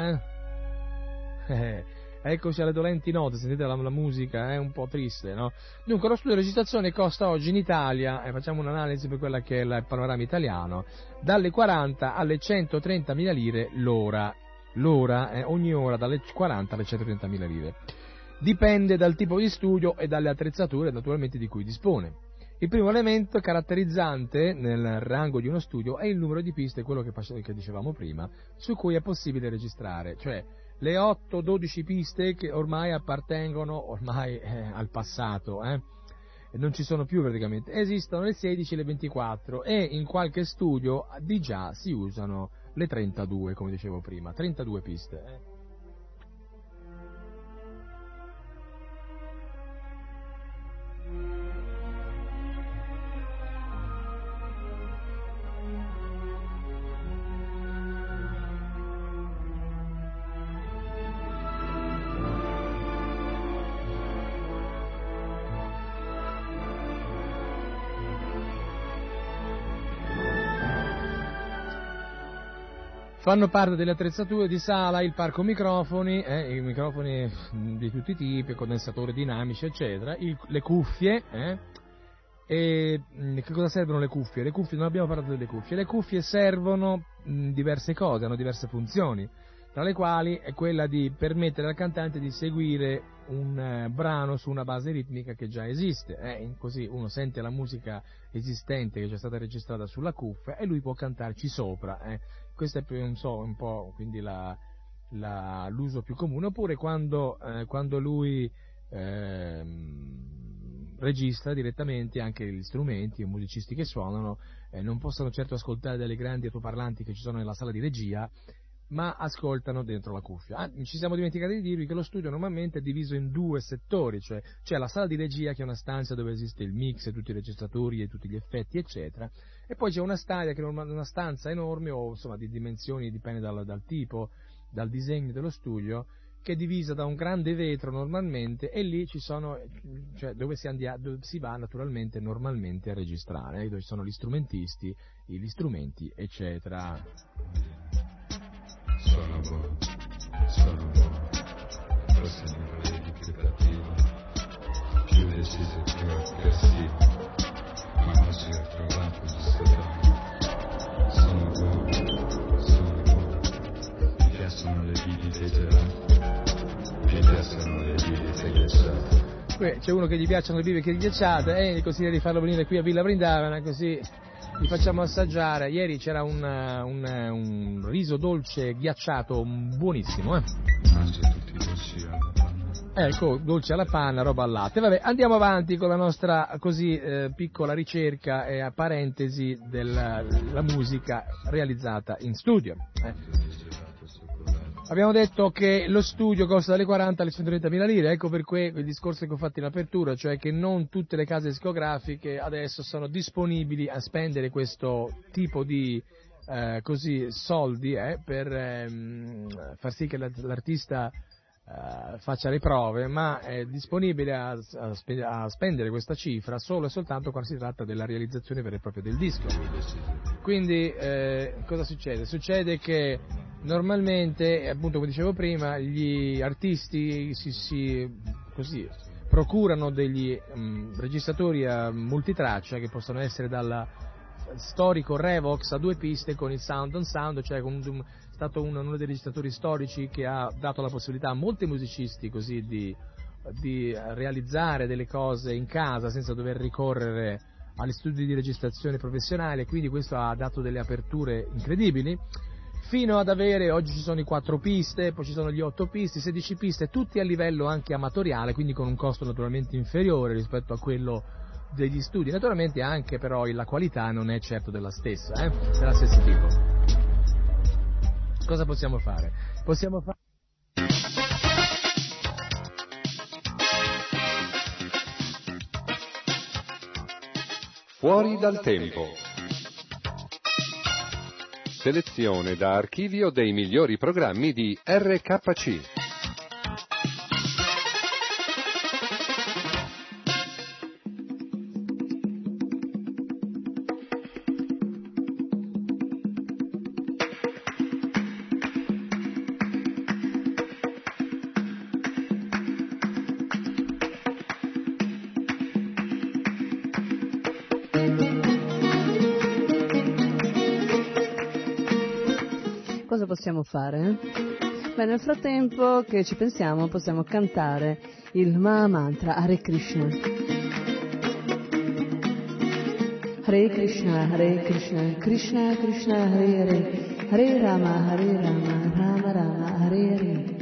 Eccoci alle dolenti note, sentite la musica, è un po' triste, no? Dunque, lo studio di registrazione costa oggi in Italia, facciamo un'analisi per quella che è il panorama italiano, dalle 40 alle 130.000 lire l'ora, ogni ora dalle 40 alle 130.000 lire. Dipende dal tipo di studio e dalle attrezzature naturalmente di cui dispone. Il primo elemento caratterizzante nel rango di uno studio è il numero di piste, quello che dicevamo prima, su cui è possibile registrare, cioè le 8-12 piste che ormai appartengono al passato, non ci sono più praticamente, esistono le 16 e le 24 e in qualche studio di già si usano le 32, come dicevo prima, 32 piste. Fanno parte delle attrezzature di sala il parco microfoni, i microfoni di tutti i tipi, condensatori dinamici, eccetera, le cuffie, e che cosa servono le cuffie? Le cuffie, non abbiamo parlato delle cuffie, le cuffie servono diverse cose, hanno diverse funzioni, tra le quali è quella di permettere al cantante di seguire un brano su una base ritmica che già esiste, così uno sente la musica esistente che è già stata registrata sulla cuffia e lui può cantarci sopra. Questo è un po' quindi l'uso più comune, oppure quando lui registra direttamente anche gli strumenti, i musicisti che suonano non possono certo ascoltare delle grandi altoparlanti che ci sono nella sala di regia, ma ascoltano dentro la cuffia. Ci siamo dimenticati di dirvi che lo studio normalmente è diviso in 2 settori, cioè c'è la sala di regia, che è una stanza dove esiste il mix e tutti i registratori e tutti gli effetti, eccetera, e poi c'è una stanza che è una stanza enorme, o insomma di dimensioni, dipende dal tipo, dal disegno dello studio, che è divisa da un grande vetro normalmente, e lì ci sono, cioè dove si va naturalmente normalmente a registrare, dove ci sono gli strumentisti, gli strumenti, eccetera. Suona buono, forse mi volevi più cattivo, più deciso, più aggressivo, ma oggi ho trovato il giusto tono. Sono buono, mi piacciono le bibite gelate. Mi piacciono le bibite ghiacciate. C'è uno che gli piacciono le bibite ghiacciate, gli consiglio di farlo venire qui a Villa Brindavana, così gli facciamo assaggiare. Ieri c'era un riso dolce ghiacciato buonissimo. Mangio tutti i dolci alla panna. Ecco, dolce alla panna, roba al latte. Vabbè, andiamo avanti con la nostra piccola ricerca e a parentesi della musica realizzata in studio. Abbiamo detto che lo studio costa dalle 40 alle 130.000 lire, ecco per cui il discorso che ho fatto in apertura, cioè che non tutte le case discografiche adesso sono disponibili a spendere questo tipo di soldi per far sì che l'artista faccia le prove, ma è disponibile a spendere questa cifra solo e soltanto quando si tratta della realizzazione vera e propria del disco. Quindi cosa succede? Succede che normalmente, appunto come dicevo prima, gli artisti così procurano degli registratori a multitraccia, che possono essere dalla storico Revox a 2 piste con il sound on sound, cioè con è stato uno dei registratori storici che ha dato la possibilità a molti musicisti così di realizzare delle cose in casa senza dover ricorrere agli studi di registrazione professionale, quindi questo ha dato delle aperture incredibili, fino ad avere, oggi ci sono i 4 piste, poi ci sono gli 8 piste, 16 piste, tutti a livello anche amatoriale, quindi con un costo naturalmente inferiore rispetto a quello degli studi. Naturalmente anche però la qualità non è certo della stessa tipo. Cosa possiamo fare? Fuori dal tempo. Selezione da archivio dei migliori programmi di RKC. Cosa possiamo fare? Beh, nel frattempo che ci pensiamo possiamo cantare il Mahamantra Hare Krishna. Hare Krishna, Krishna Krishna, Hare Hare, Hare Rama, Rama Rama, Hare Hare.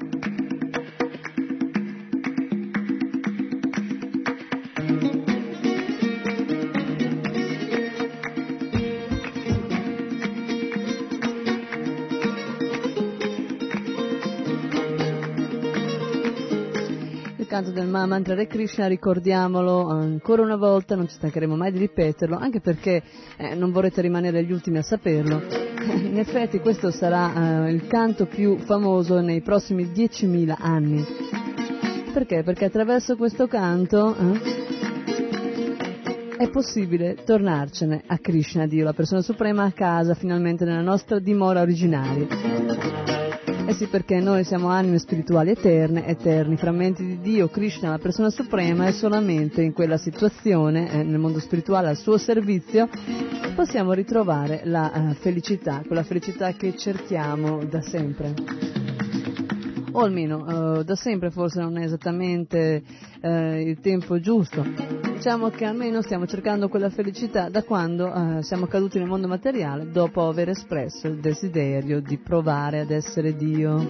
Canto del Mahamantra Hare Krishna, ricordiamolo ancora una volta, non ci stancheremo mai di ripeterlo, anche perché non vorrete rimanere gli ultimi a saperlo. In effetti questo sarà il canto più famoso nei prossimi 10.000 anni. Perché? Perché attraverso questo canto è possibile tornarcene a Krishna, Dio, la persona suprema, a casa, finalmente nella nostra dimora originaria. Eh sì, perché noi siamo anime spirituali eterni, frammenti di Dio, Krishna, la persona suprema, e solamente in quella situazione, nel mondo spirituale al suo servizio, possiamo ritrovare la felicità, quella felicità che cerchiamo da sempre. O almeno da sempre, forse non è esattamente il tempo giusto. Diciamo che almeno stiamo cercando quella felicità da quando siamo caduti nel mondo materiale, dopo aver espresso il desiderio di provare ad essere Dio.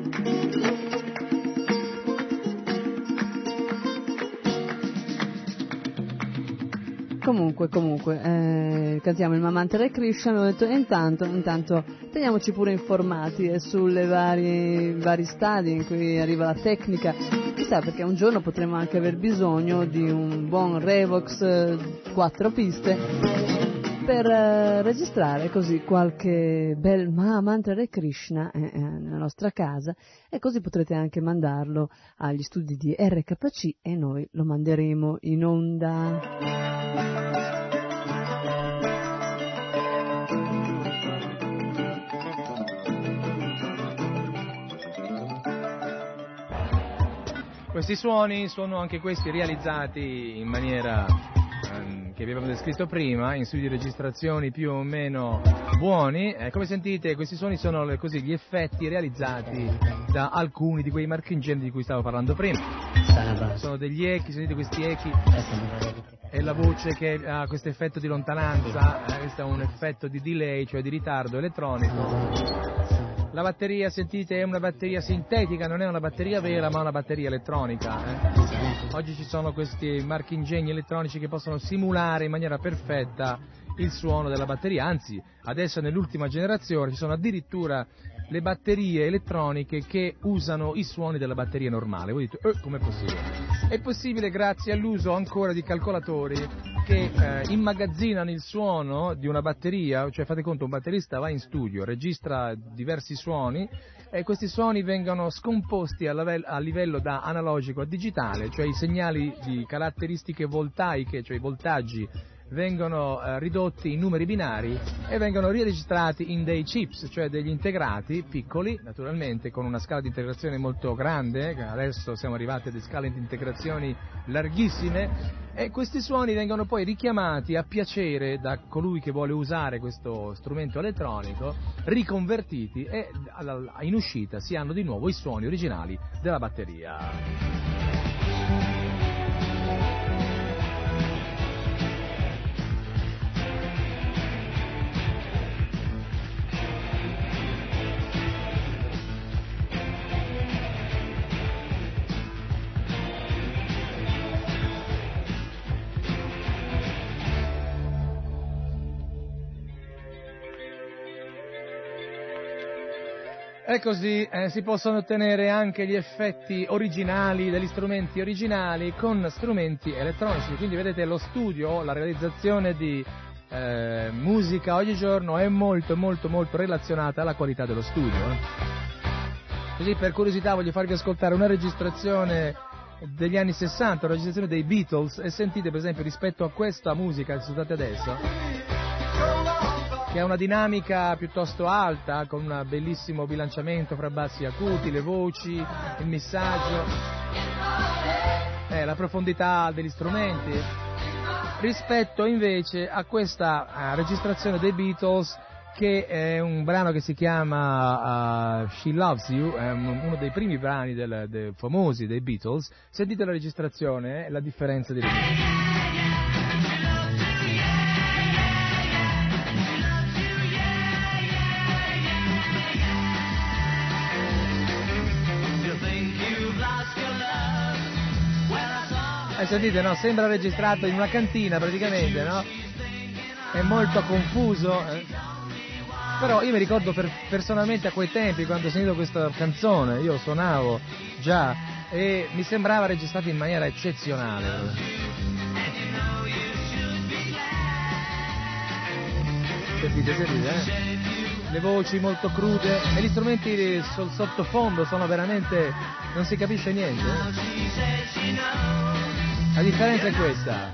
Comunque, cantiamo il Mamante Hare Krishna, abbiamo detto, e intanto teniamoci pure informati sulle vari stadi in cui arriva la tecnica, chissà, perché un giorno potremo anche aver bisogno di un buon Revox 4 piste per registrare così qualche bel Mahamantra Hare Krishna nella nostra casa, e così potrete anche mandarlo agli studi di RKC e noi lo manderemo in onda. Questi suoni sono anche questi realizzati in maniera che vi avevo descritto prima, in studi di registrazioni più o meno buoni. Come sentite, questi suoni sono così gli effetti realizzati da alcuni di quei marchingegni di cui stavo parlando prima. Sono degli echi, sentite questi echi, e la voce che ha questo effetto di lontananza, questo è un effetto di delay, cioè di ritardo elettronico. La batteria, sentite, è una batteria sintetica, non è una batteria vera, ma una batteria elettronica. Oggi ci sono questi marchingegni elettronici che possono simulare in maniera perfetta il suono della batteria, anzi, adesso nell'ultima generazione ci sono addirittura le batterie elettroniche che usano i suoni della batteria normale. Voi dite, com'è possibile? È possibile grazie all'uso ancora di calcolatori che immagazzinano il suono di una batteria, cioè fate conto, un batterista va in studio, registra diversi suoni e questi suoni vengono scomposti a livello da analogico a digitale, cioè i segnali di caratteristiche voltaiche, cioè i voltaggi, vengono ridotti in numeri binari e vengono riregistrati in dei chips, cioè degli integrati piccoli, naturalmente con una scala di integrazione molto grande. Adesso siamo arrivati a delle scale di integrazioni larghissime, e questi suoni vengono poi richiamati a piacere da colui che vuole usare questo strumento elettronico, riconvertiti, e in uscita si hanno di nuovo i suoni originali della batteria. E così si possono ottenere anche gli effetti originali degli strumenti originali con strumenti elettronici. Quindi vedete, lo studio, la realizzazione di musica oggigiorno è molto relazionata alla qualità dello studio. Così, per curiosità, voglio farvi ascoltare una registrazione degli anni 60, una registrazione dei Beatles, e sentite per esempio rispetto a questa musica che ascoltate adesso, che ha una dinamica piuttosto alta, con un bellissimo bilanciamento fra bassi e acuti, le voci, il missaggio, la profondità degli strumenti, rispetto invece a questa registrazione dei Beatles, che è un brano che si chiama She Loves You, è uno dei primi brani famosi dei Beatles. Sentite la registrazione, la differenza di ritmo. Sentite, no? Sembra registrato in una cantina praticamente, no? È molto confuso, però io mi ricordo personalmente a quei tempi, quando ho sentito questa canzone, io suonavo già e mi sembrava registrato in maniera eccezionale. Sentite, le voci molto crude e gli strumenti sul sottofondo sono veramente, non si capisce niente. La differenza è questa.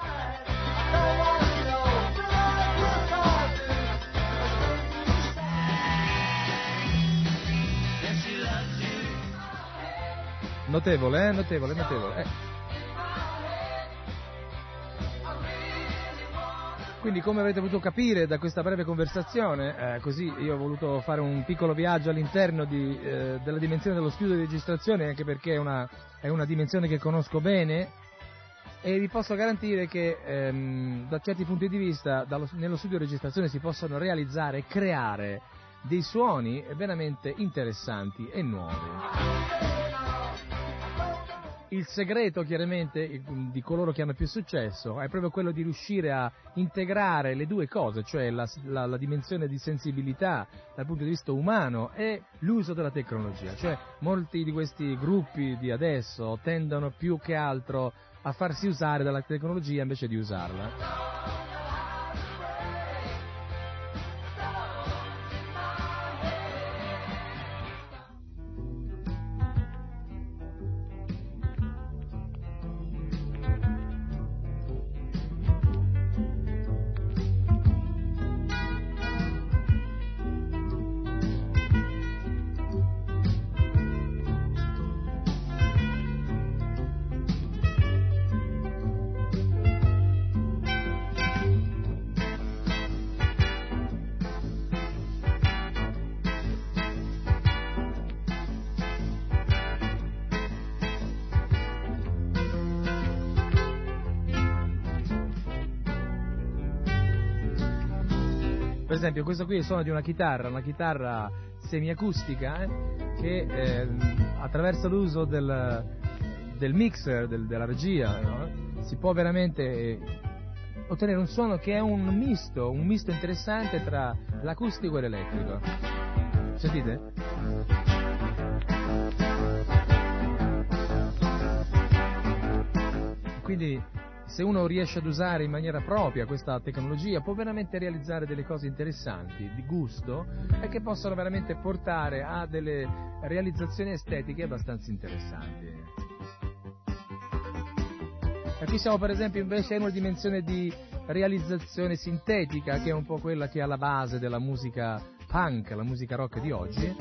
Notevole, notevole. Quindi, come avrete potuto capire da questa breve conversazione, così io ho voluto fare un piccolo viaggio all'interno della dimensione dello studio di registrazione, anche perché è una dimensione che conosco bene, e vi posso garantire che da certi punti di vista nello studio di registrazione si possono realizzare e creare dei suoni veramente interessanti e nuovi. il segreto chiaramente di coloro che hanno più successo è proprio quello di riuscire a integrare le due cose, cioè la dimensione di sensibilità dal punto di vista umano e l'uso della tecnologia. Cioè molti di questi gruppi di adesso tendono più che altro a farsi usare dalla tecnologia invece di usarla. Per esempio questo qui è il suono di una chitarra semiacustica che attraverso l'uso del mixer, della regia, no? Si può veramente ottenere un suono che è un misto interessante tra l'acustico e l'elettrico. Sentite? Quindi se uno riesce ad usare in maniera propria questa tecnologia può veramente realizzare delle cose interessanti, di gusto, e che possono veramente portare a delle realizzazioni estetiche abbastanza interessanti. E qui siamo per esempio invece in una dimensione di realizzazione sintetica, che è un po' quella che è alla base della musica punk, la musica rock di oggi.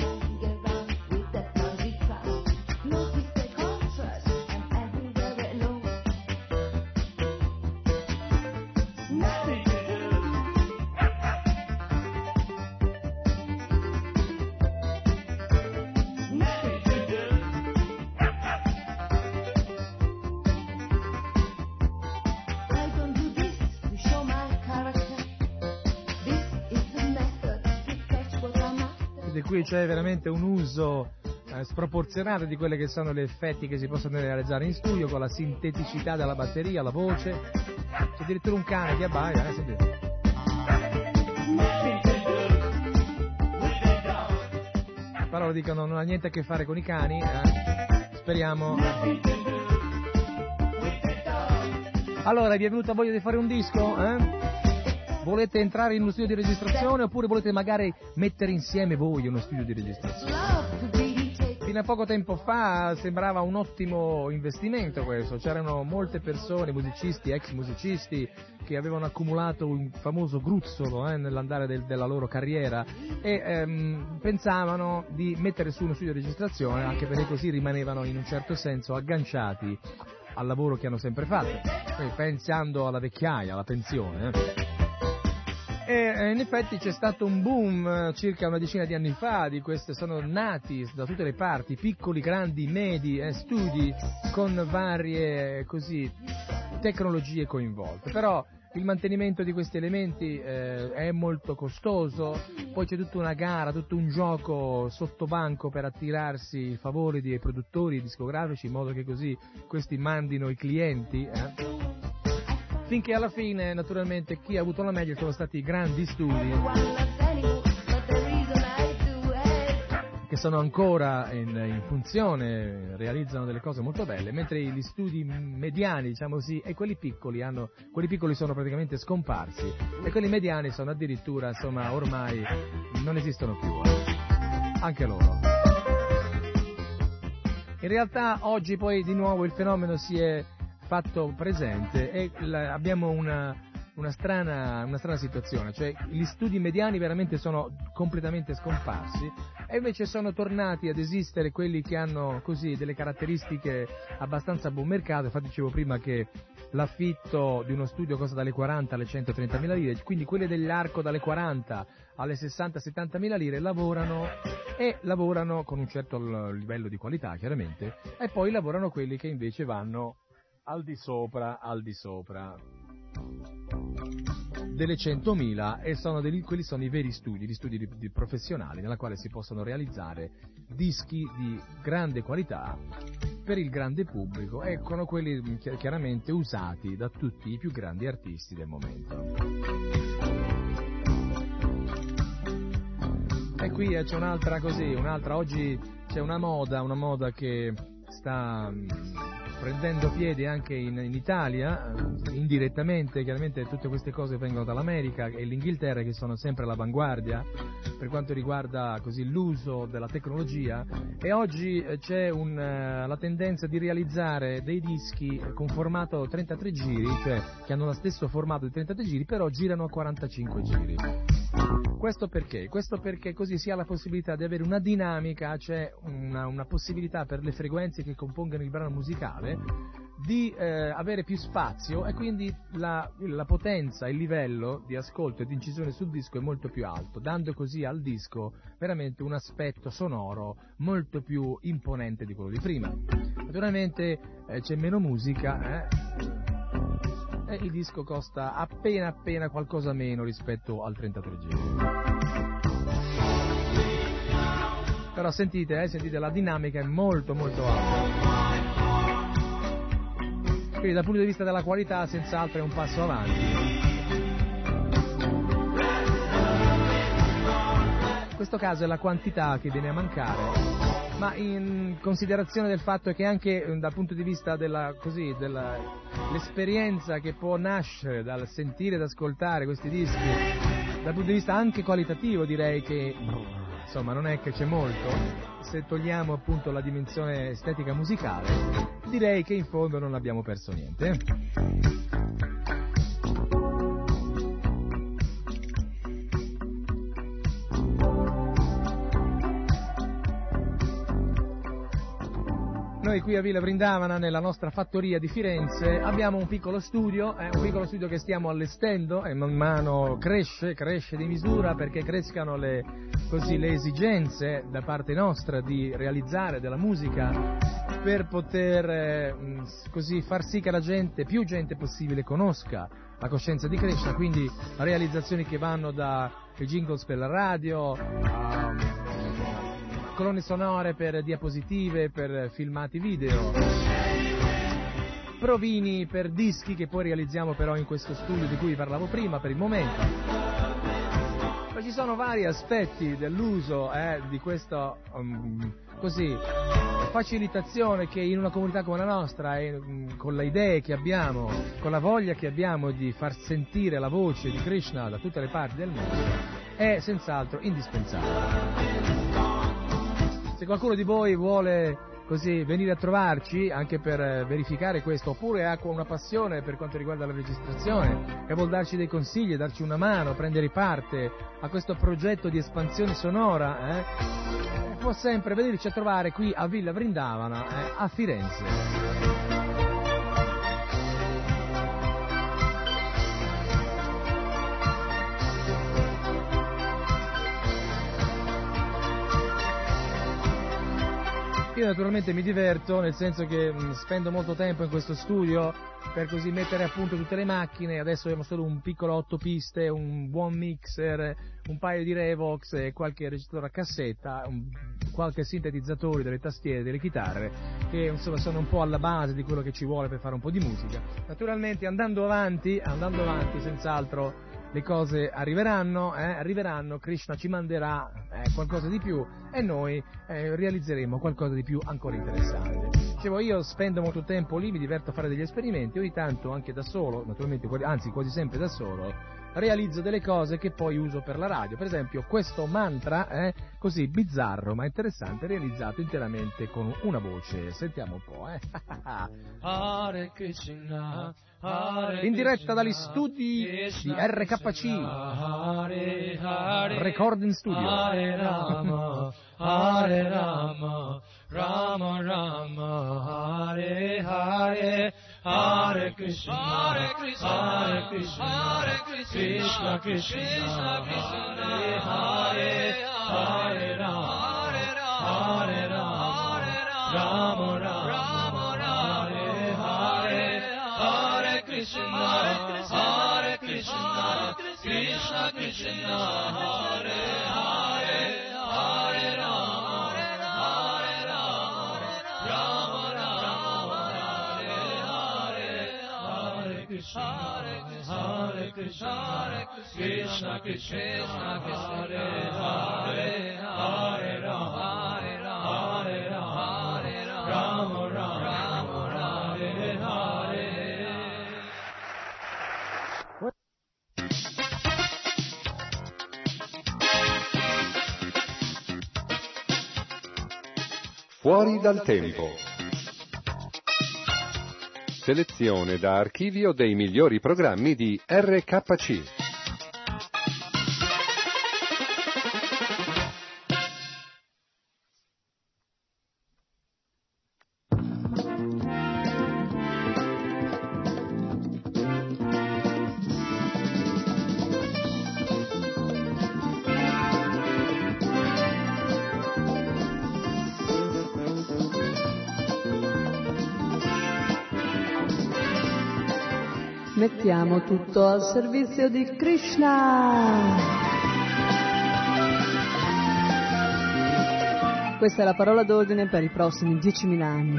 Qui c'è veramente un uso sproporzionato di quelle che sono gli effetti che si possono realizzare in studio con la sinteticità della batteria, la voce. C'è addirittura un cane che abbaia, sentite. Le parole dicono non ha niente a che fare con i cani, speriamo. Allora, vi è venuta voglia di fare un disco? Volete entrare in uno studio di registrazione oppure volete magari mettere insieme voi uno studio di registrazione? Fino a poco tempo fa sembrava un ottimo investimento questo, c'erano molte persone, musicisti, ex musicisti, che avevano accumulato un famoso gruzzolo nell'andare della loro carriera e pensavano di mettere su uno studio di registrazione, anche perché così rimanevano in un certo senso agganciati al lavoro che hanno sempre fatto, pensando alla vecchiaia, alla pensione. E in effetti c'è stato un boom circa una decina di anni fa, di queste sono nati da tutte le parti, piccoli, grandi, medi studi con varie così tecnologie coinvolte, però il mantenimento di questi elementi è molto costoso, poi c'è tutta una gara, tutto un gioco sottobanco per attirarsi i favori dei produttori discografici in modo che così questi mandino i clienti. Finché alla fine, naturalmente, chi ha avuto la meglio sono stati i grandi studi che sono ancora in funzione, realizzano delle cose molto belle, mentre gli studi mediani, diciamo così, e quelli piccoli sono praticamente scomparsi e quelli mediani sono addirittura, insomma, ormai non esistono più, anche loro. In realtà oggi poi di nuovo il fenomeno si è fatto presente e abbiamo una strana situazione, cioè gli studi mediani veramente sono completamente scomparsi e invece sono tornati ad esistere quelli che hanno così delle caratteristiche abbastanza a buon mercato. Infatti dicevo prima che l'affitto di uno studio costa dalle 40 alle 130.000 lire, quindi quelli dell'arco dalle 40 alle 60-70.000 lire lavorano con un certo livello di qualità chiaramente, e poi lavorano quelli che invece vanno al di sopra delle 100.000 e quelli sono i veri studi, gli studi di professionali nella quale si possono realizzare dischi di grande qualità per il grande pubblico, e sono quelli chiaramente usati da tutti i più grandi artisti del momento. E qui c'è un'altra, oggi c'è una moda che sta prendendo piede anche in Italia, indirettamente. Chiaramente tutte queste cose vengono dall'America e l'Inghilterra, che sono sempre all'avanguardia per quanto riguarda così l'uso della tecnologia, e oggi c'è la tendenza di realizzare dei dischi con formato 33 giri, cioè che hanno lo stesso formato di 33 giri, però girano a 45 giri. Questo perché? Questo perché così si ha la possibilità di avere una dinamica, c'è una possibilità per le frequenze che compongono il brano musicale di avere più spazio, e quindi la potenza, il livello di ascolto e di incisione sul disco è molto più alto, dando così al disco veramente un aspetto sonoro molto più imponente di quello di prima. Naturalmente c'è meno musica, e il disco costa appena qualcosa meno rispetto al 33 giri. Però sentite, la dinamica è molto alta. Quindi dal punto di vista della qualità senz'altro è un passo avanti. In questo caso è la quantità che viene a mancare, ma in considerazione del fatto che anche dal punto di vista l'esperienza che può nascere dal sentire ed ascoltare questi dischi, dal punto di vista anche qualitativo, direi che insomma non è che c'è molto, se togliamo appunto la dimensione estetica musicale, direi che in fondo non abbiamo perso niente. Noi qui a Villa Vrindavana, nella nostra fattoria di Firenze, abbiamo un piccolo studio che stiamo allestendo, e man mano cresce di misura, perché crescano le esigenze da parte nostra di realizzare della musica, per poter così far sì che più gente possibile conosca la coscienza di Krishna, quindi realizzazioni che vanno da jingles per la radio, colonne sonore per diapositive, per filmati video, provini per dischi che poi realizziamo però in questo studio di cui vi parlavo prima per il momento. Ma ci sono vari aspetti dell'uso di questo facilitazione che in una comunità come la nostra, con le idee che abbiamo, con la voglia che abbiamo di far sentire la voce di Krishna da tutte le parti del mondo, è senz'altro indispensabile. Se qualcuno di voi vuole così venire a trovarci anche per verificare questo, oppure ha una passione per quanto riguarda la registrazione e vuol darci dei consigli, darci una mano, prendere parte a questo progetto di espansione sonora, può sempre venirci a trovare qui a Villa Vrindavana, a Firenze. Io naturalmente mi diverto, nel senso che spendo molto tempo in questo studio per così mettere a punto tutte le macchine. Adesso abbiamo solo un piccolo 8 piste, un buon mixer, un paio di Revox e qualche registratore a cassetta, qualche sintetizzatore, delle tastiere, delle chitarre, che insomma sono un po' alla base di quello che ci vuole per fare un po' di musica. Naturalmente andando avanti senz'altro le cose arriveranno, Krishna ci manderà qualcosa di più e noi realizzeremo qualcosa di più ancora interessante. Dicevo, io spendo molto tempo lì, mi diverto a fare degli esperimenti, ogni tanto anche da solo, naturalmente, anzi quasi sempre da solo, realizzo delle cose che poi uso per la radio. Per esempio questo mantra, così bizzarro ma interessante, realizzato interamente con una voce. Sentiamo un po', Hare Krishna, in diretta dagli studi di RKC, Recording Studio. Hare Rama, Hare Rama, Rama Rama, Hare Hare, Hare Krishna, Hare Krishna, Krishna Krishna, Hare Hare, Hare Rama, Hare Rama, Rama Rama, Hare Hare, Hare Krishna, Krishna Krishna, Hare Hare, Hare Rama, Rama Rama, Krishna, Krishna Krishna, Hare Hare, Hare Rama, Hare Rama, Rama Rama, Hare Hare. Fuori dal tempo. Selezione da archivio dei migliori programmi di RKC. Mettiamo tutto al servizio di Krishna. Questa è la parola d'ordine per i prossimi 10.000 anni.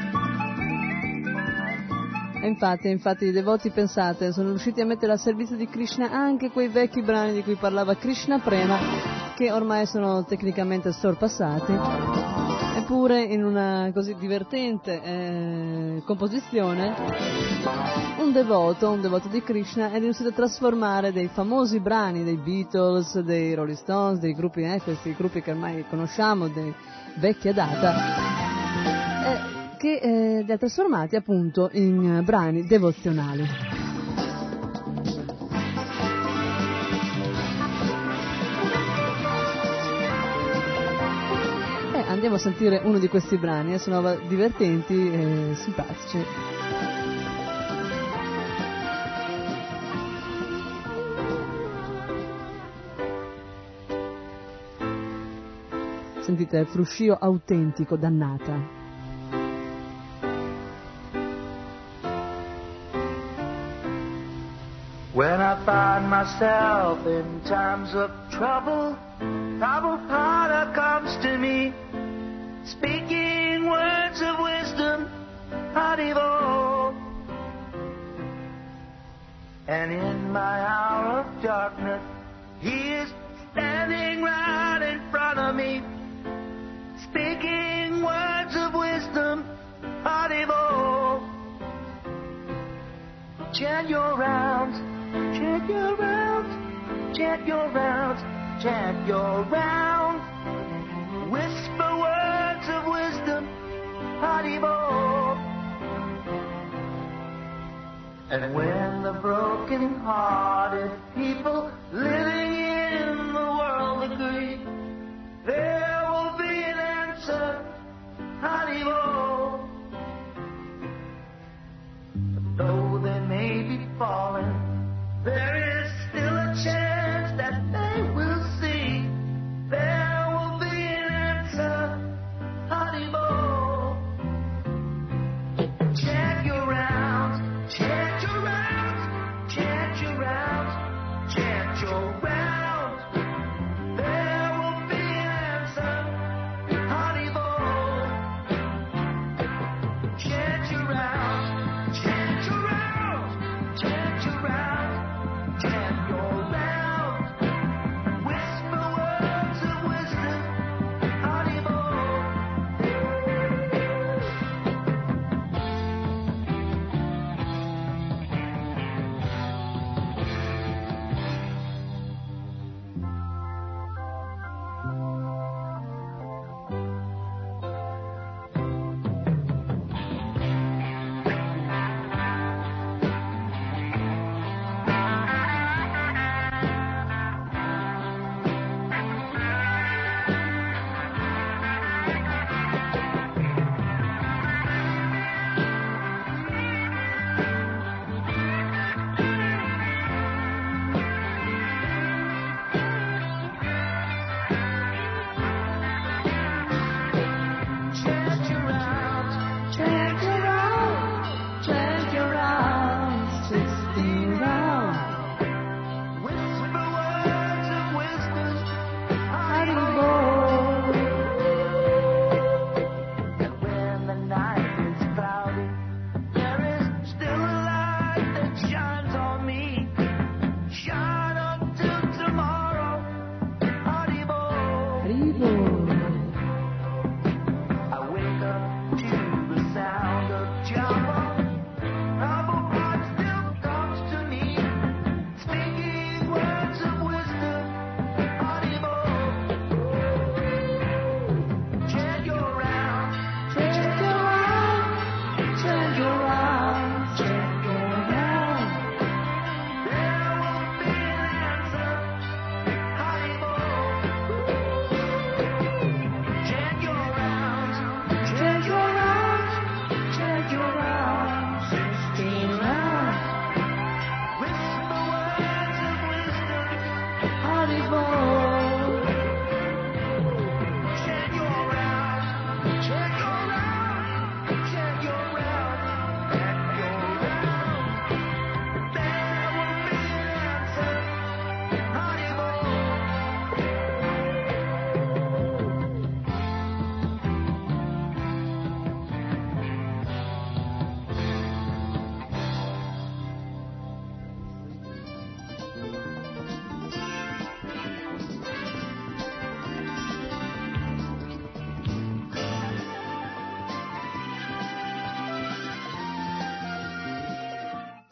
E infatti i devoti, pensate, sono riusciti a mettere al servizio di Krishna anche quei vecchi brani di cui parlava Krishna prima, che ormai sono tecnicamente sorpassati. Eppure in una così divertente composizione un devoto di Krishna è riuscito a trasformare dei famosi brani dei Beatles, dei Rolling Stones, dei gruppi, questi gruppi che ormai conosciamo, dei vecchia data, che li ha trasformati appunto in brani devozionali. Andiamo a sentire uno di questi brani, sono divertenti e simpatici. Sentite il fruscio autentico d'annata. When I find myself in times of trouble, Prabhupada comes to me, speaking words of wisdom, Haribo. And in my hour of darkness, he is standing right in front of me, speaking words of wisdom, Haribo. Chant your rounds, chant your rounds, chant your rounds, chant your rounds. Whisper words of wisdom, Haribo. And when the broken-hearted people living in the world agree, there will be an answer, Haribo. But though they may be fallen, there is still a chance that they will see. There will be an answer, Haribo. Chant your rounds, chant your rounds, chant your rounds, chant your rounds. There will be an answer, Haribo. Chant your rounds, chant your rounds, chant your rounds, chant your rounds. Whisper words of wisdom, Haribo.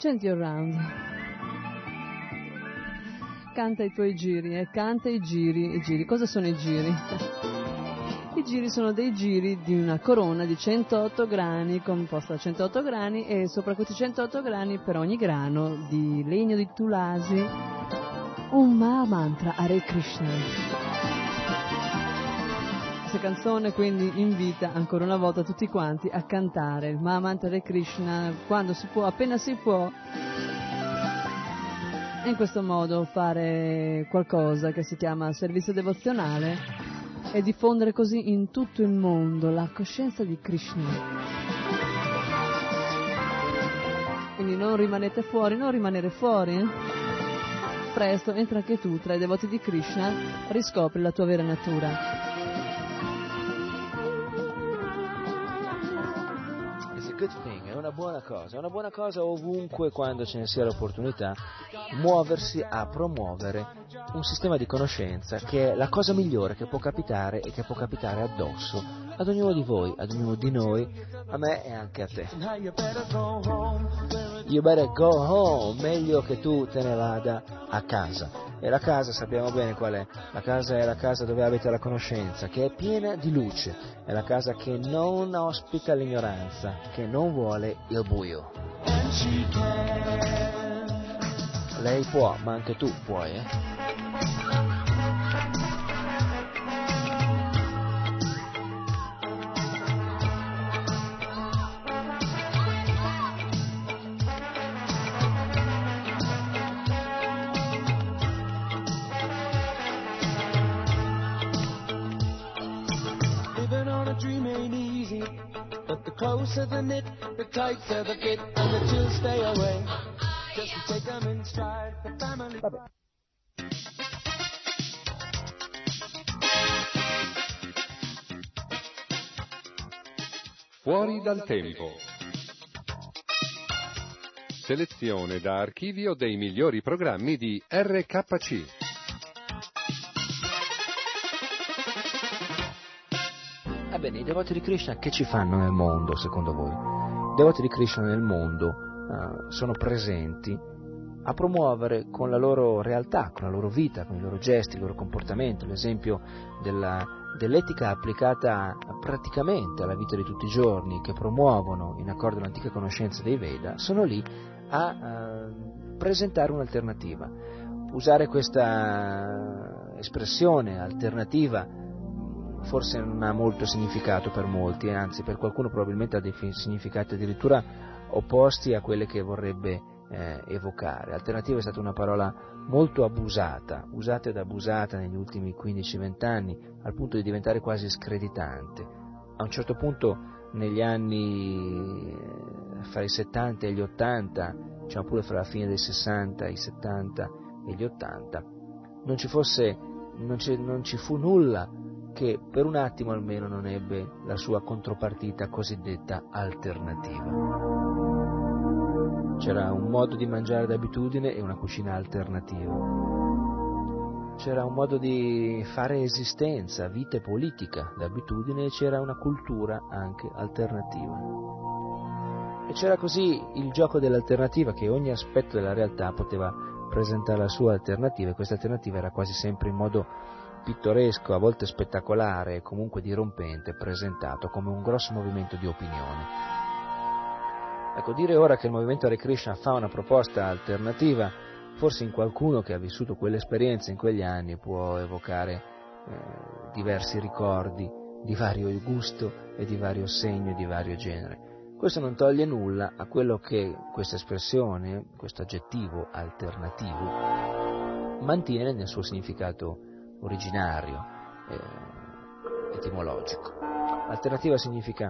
Chant your round. Canta i tuoi giri, canta i giri. Cosa sono i giri? I giri sono dei giri di una corona di 108 grani, composta da 108 grani, e sopra questi 108 grani per ogni grano di legno di tulasi un Maha Mantra Hare Krishna. Questa canzone quindi invita ancora una volta tutti quanti a cantare il Maha Mantra Hare Krishna quando si può, appena si può, e in questo modo fare qualcosa che si chiama servizio devozionale e diffondere così in tutto il mondo la coscienza di Krishna. Quindi non rimanete fuori, non rimanere fuori. Presto entra anche tu tra i devoti di Krishna, riscopri la tua vera natura. Good thing, è una buona cosa ovunque, quando ce ne sia l'opportunità, muoversi a promuovere un sistema di conoscenza che è la cosa migliore che può capitare e che può capitare addosso ad ognuno di voi, ad ognuno di noi, a me e anche a te. You better go home, meglio che tu te ne vada a casa. E la casa sappiamo bene qual è. La casa è la casa dove abita la conoscenza, che è piena di luce, è la casa che non ospita l'ignoranza, che non vuole il buio. Lei può, ma anche tu puoi, Closer the knit, the tighter the fit, and the chills stay away. Just to take them in stride, the family. Fuori dal tempo. Selezione da archivio dei migliori programmi di RKC. Bene, i devoti di Krishna che ci fanno nel mondo, secondo voi? I devoti di Krishna nel mondo sono presenti a promuovere con la loro realtà, con la loro vita, con i loro gesti, il loro comportamento, l'esempio dell'etica applicata praticamente alla vita di tutti i giorni, che promuovono in accordo all'antica conoscenza dei Veda, sono lì a presentare un'alternativa. Usare questa espressione alternativa forse non ha molto significato per molti, anzi per qualcuno probabilmente ha dei significati addirittura opposti a quelle che vorrebbe evocare. Alternativa è stata una parola molto abusata, usata ed abusata negli ultimi 15-20 anni, al punto di diventare quasi screditante. A un certo punto, negli anni fra i 70 e gli 80, diciamo pure fra la fine dei 60, i 70 e gli 80, non ci fu nulla che per un attimo almeno non ebbe la sua contropartita cosiddetta alternativa. C'era un modo di mangiare d'abitudine e una cucina alternativa. C'era un modo di fare esistenza, vita e politica d'abitudine, e c'era una cultura anche alternativa. E c'era così il gioco dell'alternativa, che ogni aspetto della realtà poteva presentare la sua alternativa, e questa alternativa era quasi sempre in modo pittoresco, a volte spettacolare e comunque dirompente, presentato come un grosso movimento di opinione. Ecco, dire ora che il movimento Hare Krishna fa una proposta alternativa, forse in qualcuno che ha vissuto quell'esperienza in quegli anni può evocare diversi ricordi di vario gusto e di vario segno e di vario genere. Questo non toglie nulla a quello che questa espressione, questo aggettivo alternativo, mantiene nel suo significato originario, etimologico. Alternativa significa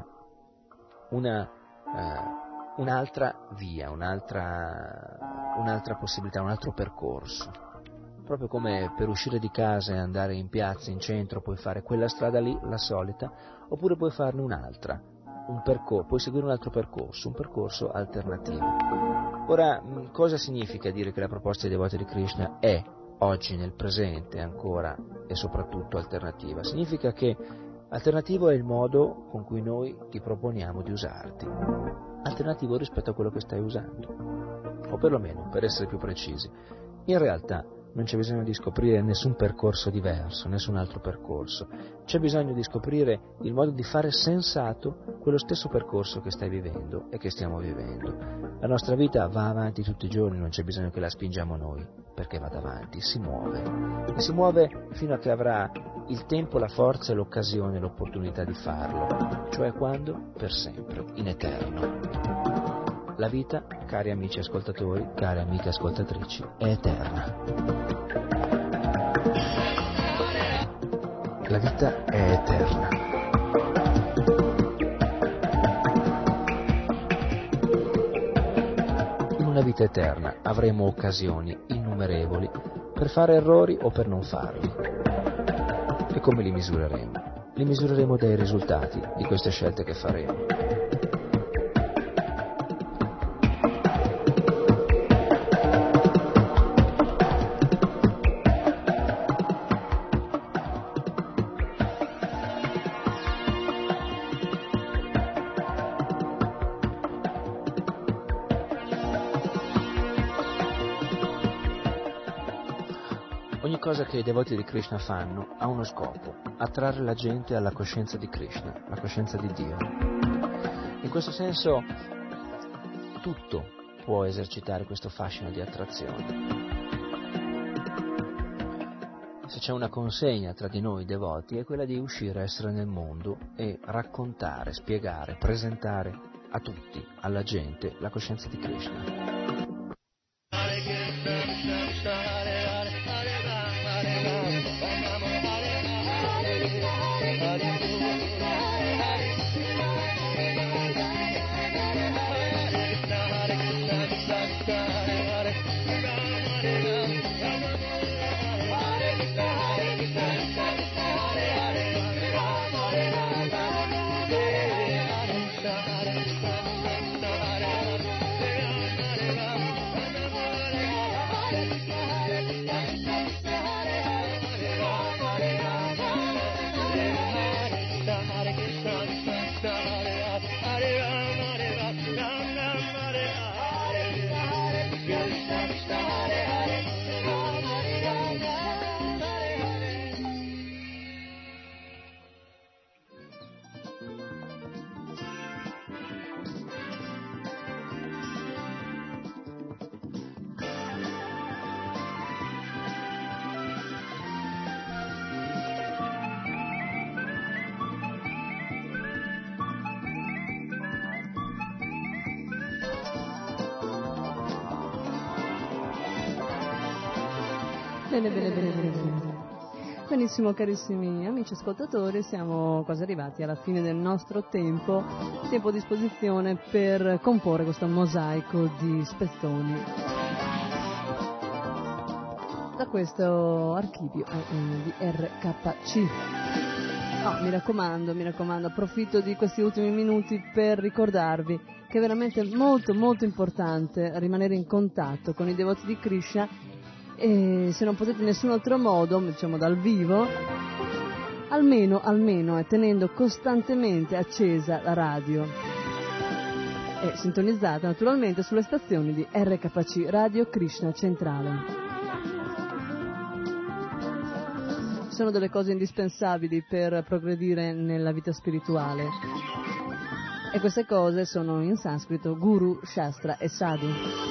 un'altra via, un'altra possibilità, un altro percorso. Proprio come per uscire di casa e andare in piazza, in centro, puoi fare quella strada lì, la solita, oppure puoi farne un'altra, puoi seguire un altro percorso, un percorso alternativo. Ora, cosa significa dire che la proposta dei devoti di Krishna è oggi, nel presente, ancora e soprattutto alternativa? Significa che alternativo è il modo con cui noi ti proponiamo di usarti, alternativo rispetto a quello che stai usando. o perlomeno, per essere più precisi, in realtà non c'è bisogno di scoprire nessun percorso diverso, nessun altro percorso. C'è bisogno di scoprire il modo di fare sensato quello stesso percorso che stai vivendo e che stiamo vivendo. La nostra vita va avanti tutti i giorni, non c'è bisogno che la spingiamo noi perché vada avanti, si muove. E si muove fino a che avrà il tempo, la forza e l'occasione, l'opportunità di farlo. Cioè quando? Per sempre, in eterno. La vita, cari amici ascoltatori, care amiche ascoltatrici, è eterna. La vita è eterna. In una vita eterna avremo occasioni innumerevoli per fare errori o per non farli. E come li misureremo? Li misureremo dai risultati di queste scelte che faremo. Ogni cosa che i devoti di Krishna fanno ha uno scopo: attrarre la gente alla coscienza di Krishna, la coscienza di Dio. In questo senso tutto può esercitare questo fascino di attrazione. Se c'è una consegna tra di noi devoti è quella di uscire, essere nel mondo e raccontare, spiegare, presentare a tutti, alla gente, la coscienza di Krishna. Bene. Benissimo, carissimi amici ascoltatori, siamo quasi arrivati alla fine del nostro tempo a disposizione per comporre questo mosaico di spezzoni da questo archivio di RKC. Mi raccomando, approfitto di questi ultimi minuti per ricordarvi che è veramente molto molto importante rimanere in contatto con i devoti di Krishna. E se non potete in nessun altro modo, diciamo dal vivo, almeno tenendo costantemente accesa la radio e sintonizzata naturalmente sulle stazioni di RKC Radio Krishna Centrale. Sono delle cose indispensabili per progredire nella vita spirituale e queste cose sono in sanscrito Guru, Shastra e Sadhu.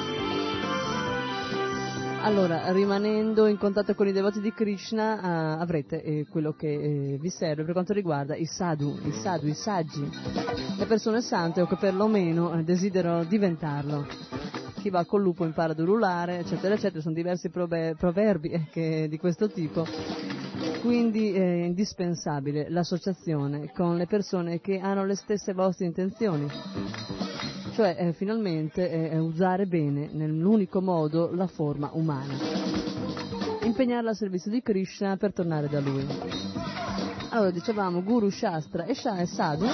Allora, rimanendo in contatto con i devoti di Krishna, avrete quello che vi serve per quanto riguarda i sadhu, i saggi, le persone sante o che perlomeno desiderano diventarlo. Chi va col lupo impara ad ululare, eccetera, eccetera, sono diversi proverbi di questo tipo. Quindi è indispensabile l'associazione con le persone che hanno le stesse vostre intenzioni. Cioè finalmente usare bene nell'unico modo la forma umana, impegnarla al servizio di Krishna per tornare da lui. Allora dicevamo Guru, Shastra e Sadhu.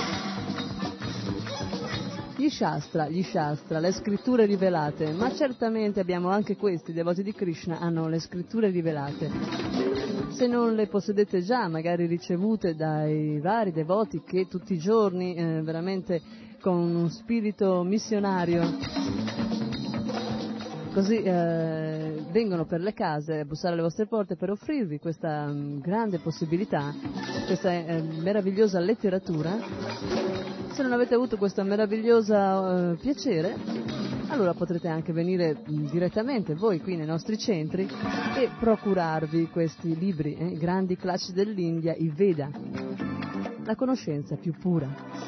Gli Shastra, le scritture rivelate, ma certamente abbiamo anche questi, i devoti di Krishna hanno le scritture rivelate. Se non le possedete già, magari ricevute dai vari devoti che tutti i giorni veramente con uno spirito missionario Così vengono per le case a bussare alle vostre porte per offrirvi questa grande possibilità, questa meravigliosa letteratura. Se non avete avuto questo meraviglioso piacere, allora potrete anche venire direttamente voi qui nei nostri centri e procurarvi questi libri, i grandi classici dell'India, i Veda, la conoscenza più pura.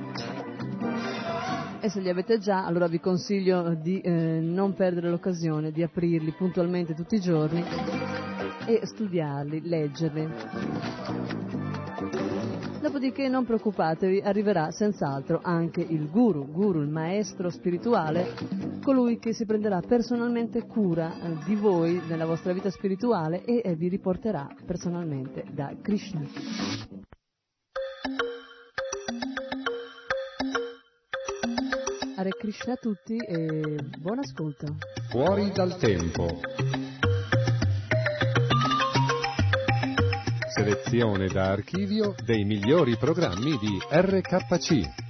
E se li avete già, allora vi consiglio di non perdere l'occasione di aprirli puntualmente tutti i giorni e studiarli, leggerli. Dopodiché non preoccupatevi, arriverà senz'altro anche il guru, il maestro spirituale, colui che si prenderà personalmente cura di voi nella vostra vita spirituale e vi riporterà personalmente da Krishna. Hare Krishna a tutti e buon ascolto. Fuori dal tempo. Selezione da archivio dei migliori programmi di RKC.